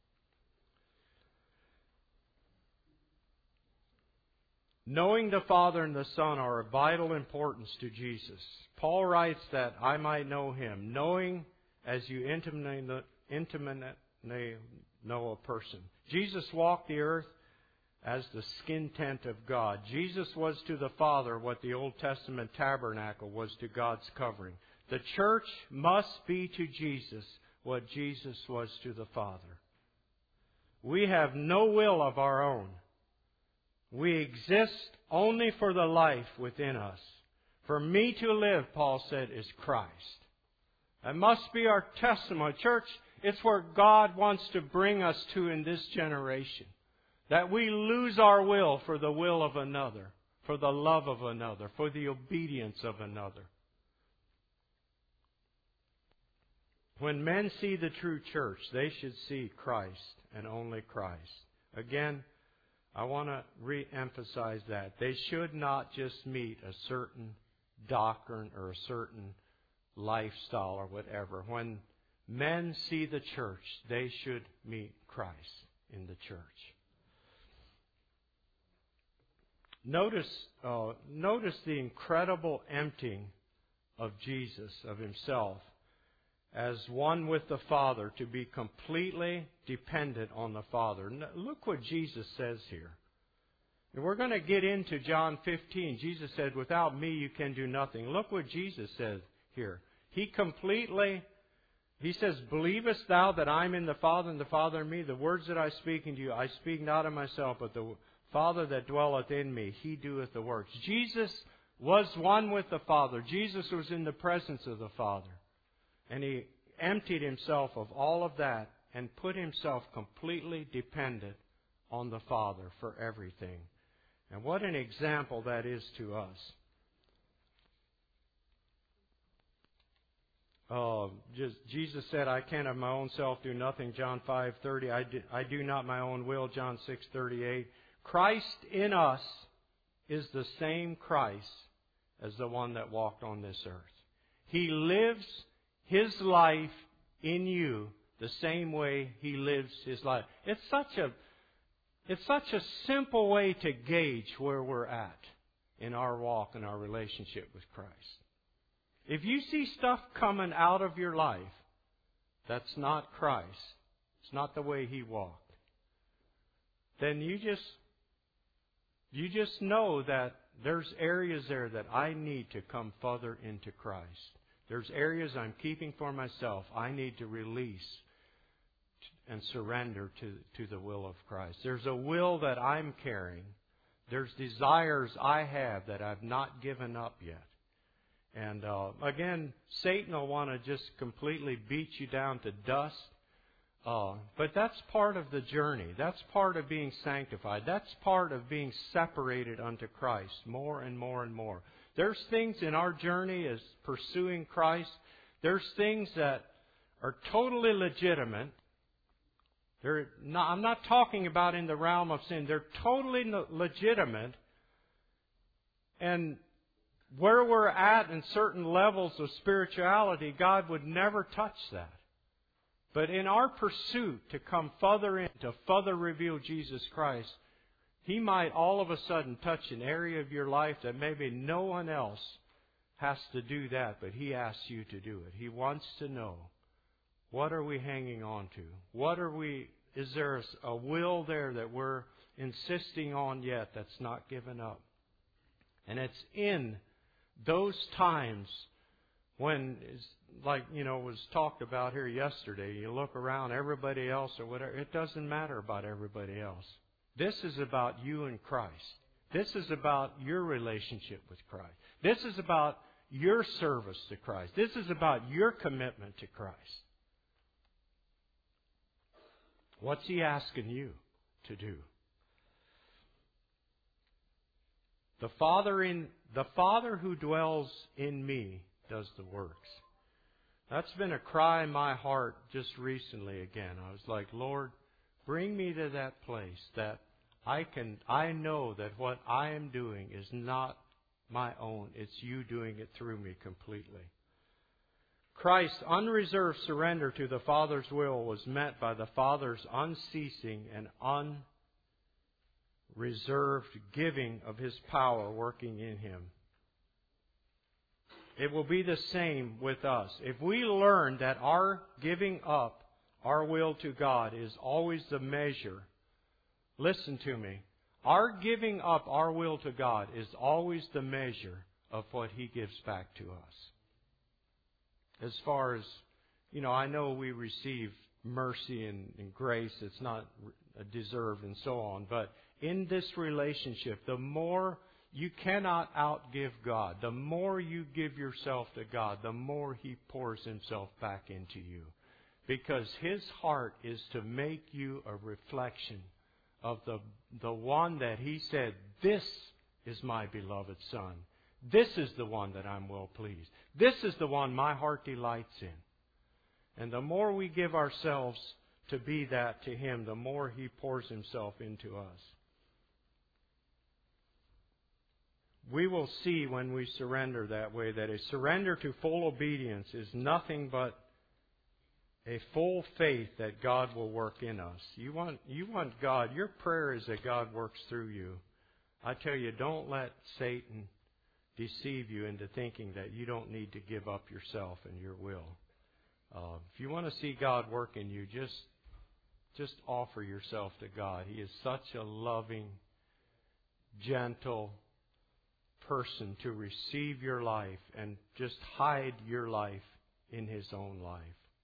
Knowing the Father and the Son are of vital importance to Jesus. Paul writes that I might know Him, knowing as you intimately, intimately know a person. Jesus walked the earth as the skin tent of God. Jesus was to the Father what the Old Testament tabernacle was to God's covering. The church must be to Jesus what Jesus was to the Father. We have no will of our own. We exist only for the life within us. For me to live, Paul said, is Christ. That must be our testimony. Church, it's where God wants to bring us to in this generation. That we lose our will for the will of another, for the love of another, for the obedience of another. When men see the true church, they should see Christ and only Christ. Again, I want to re-emphasize that. They should not just meet a certain doctrine or a certain lifestyle or whatever. When men see the church, they should meet Christ in the church. Notice, uh, notice the incredible emptying of Jesus, of Himself, as one with the Father, to be completely dependent on the Father. Look what Jesus says here. And we're going to get into John fifteen. Jesus said, without me you can do nothing. Look what Jesus said here. He completely, He says, believest thou that I'm in the Father and the Father in me? The words that I speak unto you, I speak not of myself, but the Father that dwelleth in me, He doeth the works. Jesus was one with the Father. Jesus was in the presence of the Father. And He emptied Himself of all of that and put Himself completely dependent on the Father for everything. And what an example that is to us. Uh, just, Jesus said, I can of my own self do nothing, John five thirty. I do, I do not my own will, John six thirty-eight. Christ in us is the same Christ as the one that walked on this earth. He lives His life in you the same way He lives His life. It's such a, it's such a simple way to gauge where we're at in our walk and our relationship with Christ. If you see stuff coming out of your life that's not Christ, it's not the way He walked, then you just, you just know that there's areas there that I need to come further into Christ. There's areas I'm keeping for myself. I need to release and surrender to, to the will of Christ. There's a will that I'm carrying. There's desires I have that I've not given up yet. And uh, again, Satan will want to just completely beat you down to dust. Uh, but that's part of the journey. That's part of being sanctified. That's part of being separated unto Christ more and more and more. There's things in our journey as pursuing Christ. There's things that are totally legitimate. They're not, I'm not talking about in the realm of sin. They're totally legitimate. And where we're at in certain levels of spirituality, God would never touch that. But in our pursuit to come further in, to further reveal Jesus Christ, He might all of a sudden touch an area of your life that maybe no one else has to do that, but He asks you to do it. He wants to know, what are we hanging on to? What are we, is there a will there that we're insisting on yet that's not given up? And it's in those times when, like, you know, was talked about here yesterday, you look around, everybody else or whatever, it doesn't matter about everybody else. This is about you and Christ. This is about your relationship with Christ. This is about your service to Christ. This is about your commitment to Christ. What's He asking you to do? The Father in the Father who dwells in me does the works. That's been a cry in my heart just recently again. I was like, Lord, bring me to that place that I can, I know that what I am doing is not my own. It's You doing it through me completely. Christ's unreserved surrender to the Father's will was met by the Father's unceasing and unreserved giving of His power working in Him. It will be the same with us. If we learn that our giving up our will to God is always the measure, listen to me, our giving up our will to God is always the measure of what He gives back to us. As far as, you know, I know we receive mercy and, and grace. It's not deserved and so on. But in this relationship, the more you cannot outgive God, the more you give yourself to God, the more He pours Himself back into you. Because His heart is to make you a reflection of the, the one that He said, this is my beloved Son. This is the one that I'm well pleased. This is the one my heart delights in. And the more we give ourselves to be that to Him, the more He pours Himself into us. We will see when we surrender that way that a surrender to full obedience is nothing but a full faith that God will work in us. You want, you want God, your prayer is that God works through you. I tell you, don't let Satan deceive you into thinking that you don't need to give up yourself and your will. Uh, if you want to see God work in you, just, just offer yourself to God. He is such a loving, gentle person to receive your life and just hide your life in His own life.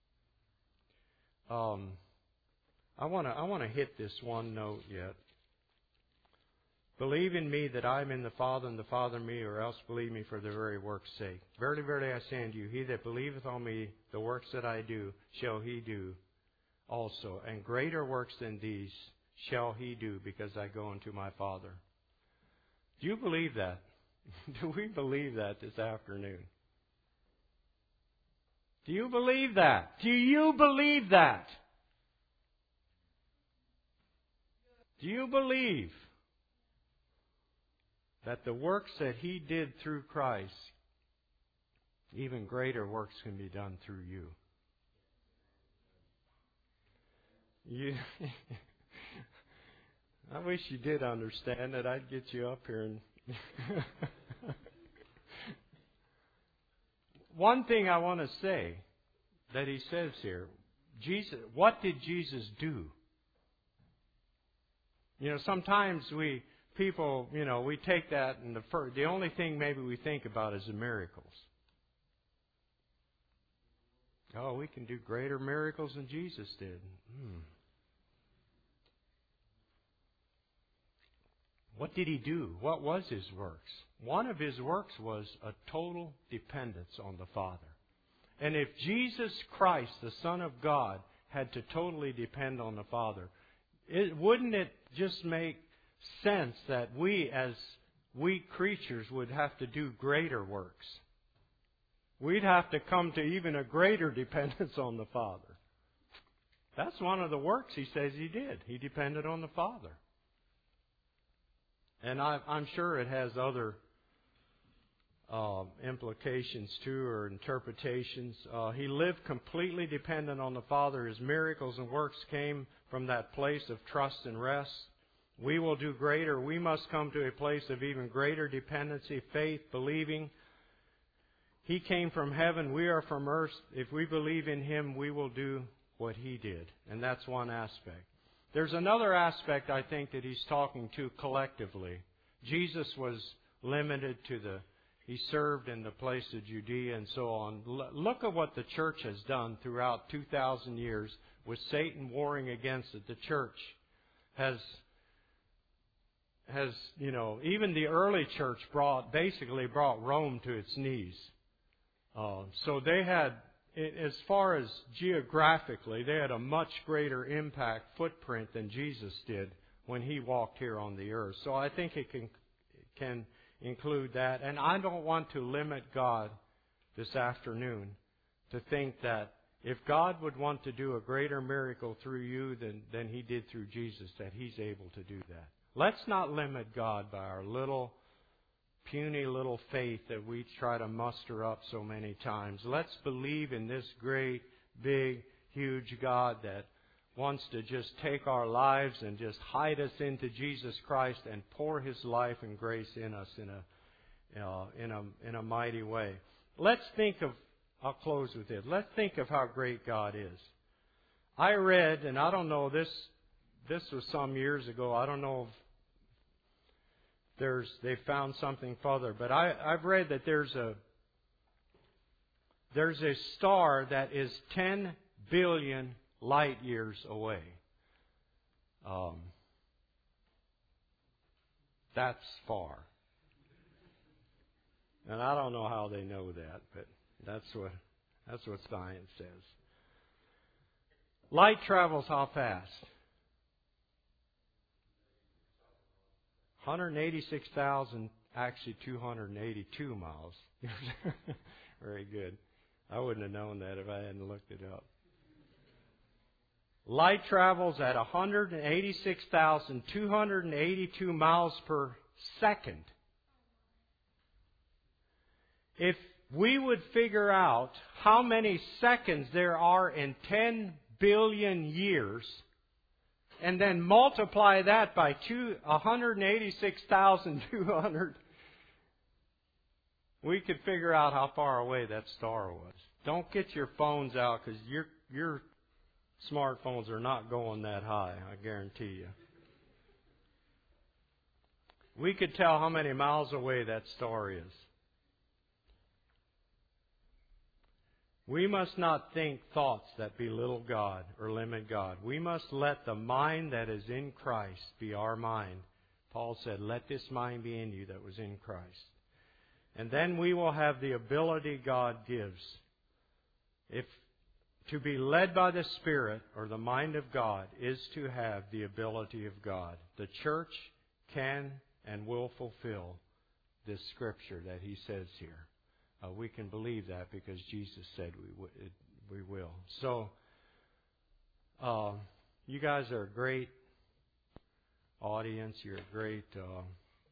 Um, I want to I want to hit this one note yet. Believe in me that I am in the Father and the Father in me, or else believe me for the very work's sake. Verily, verily, I say unto you, he that believeth on me, the works that I do, shall he do also. And greater works than these shall he do, because I go unto my Father. Do you believe that? Do we believe that this afternoon? Do you believe that? Do you believe that? Do you believe that the works that He did through Christ, even greater works can be done through you? You I wish you did understand that. I'd get you up here and one thing I want to say that he says here, Jesus, what did Jesus do? You know, sometimes we people, you know, we take that and the first, the only thing maybe we think about is the miracles. Oh, we can do greater miracles than Jesus did. Hmm. What did He do? What was His works? One of His works was a total dependence on the Father. And if Jesus Christ, the Son of God, had to totally depend on the Father, it, wouldn't it just make sense that we as weak creatures would have to do greater works? We'd have to come to even a greater dependence on the Father. That's one of the works He says He did. He depended on the Father. And I, I'm sure it has other uh, implications too, or interpretations. Uh, he lived completely dependent on the Father. His miracles and works came from that place of trust and rest. We will do greater. We must come to a place of even greater dependency, faith, believing. He came from heaven. We are from earth. If we believe in Him, we will do what He did. And that's one aspect. There's another aspect, I think, that He's talking to collectively. Jesus was limited to the, He served in the place of Judea and so on. Look at what the church has done throughout two thousand years with Satan warring against it. The church has, has, you know, even the early church brought, basically brought Rome to its knees. Uh, so they had, as far as geographically, they had a much greater impact, footprint than Jesus did when He walked here on the earth. So I think it can can include that. And I don't want to limit God this afternoon to think that if God would want to do a greater miracle through you than, than He did through Jesus, that He's able to do that. Let's not limit God by our little puny little faith that we try to muster up so many times. Let's believe in this great, big, huge God that wants to just take our lives and just hide us into Jesus Christ and pour His life and grace in us in a uh, in a in a mighty way. Let's think of. I'll close with it. Let's think of how great God is. I read, and I don't know this. This was some years ago. I don't know if There's, they found something further. But I, I've read that there's a there's a star that is ten billion light years away. Um, that's far. And I don't know how they know that, but that's what that's what science says. Light travels how fast? one hundred eighty-six thousand, actually two hundred eighty-two miles. Very good. I wouldn't have known that if I hadn't looked it up. Light travels at one hundred eighty-six thousand, two hundred eighty-two miles per second. If we would figure out how many seconds there are in ten billion years, and then multiply that by two, one hundred eighty-six thousand two hundred, we could figure out how far away that star was. Don't get your phones out, because your your smartphones are not going that high, I guarantee you. We could tell how many miles away that star is. We must not think thoughts that belittle God or limit God. We must let the mind that is in Christ be our mind. Paul said, let this mind be in you that was in Christ. And then we will have the ability God gives. If to be led by the Spirit or the mind of God is to have the ability of God. The church can and will fulfill this scripture that he says here. Uh, we can believe that because Jesus said we w- it, we will. So, uh, you guys are a great audience. You're a great uh,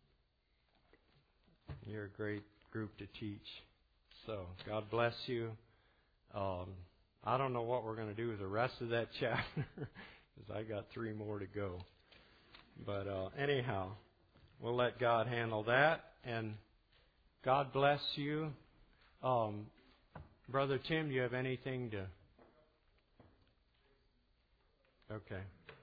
you're a great group to teach. So, God bless you. Um, I don't know what we're going to do with the rest of that chapter because I got three more to go. But uh, anyhow, we'll let God handle that. And God bless you. Um, Brother Tim, do you have anything to... Okay.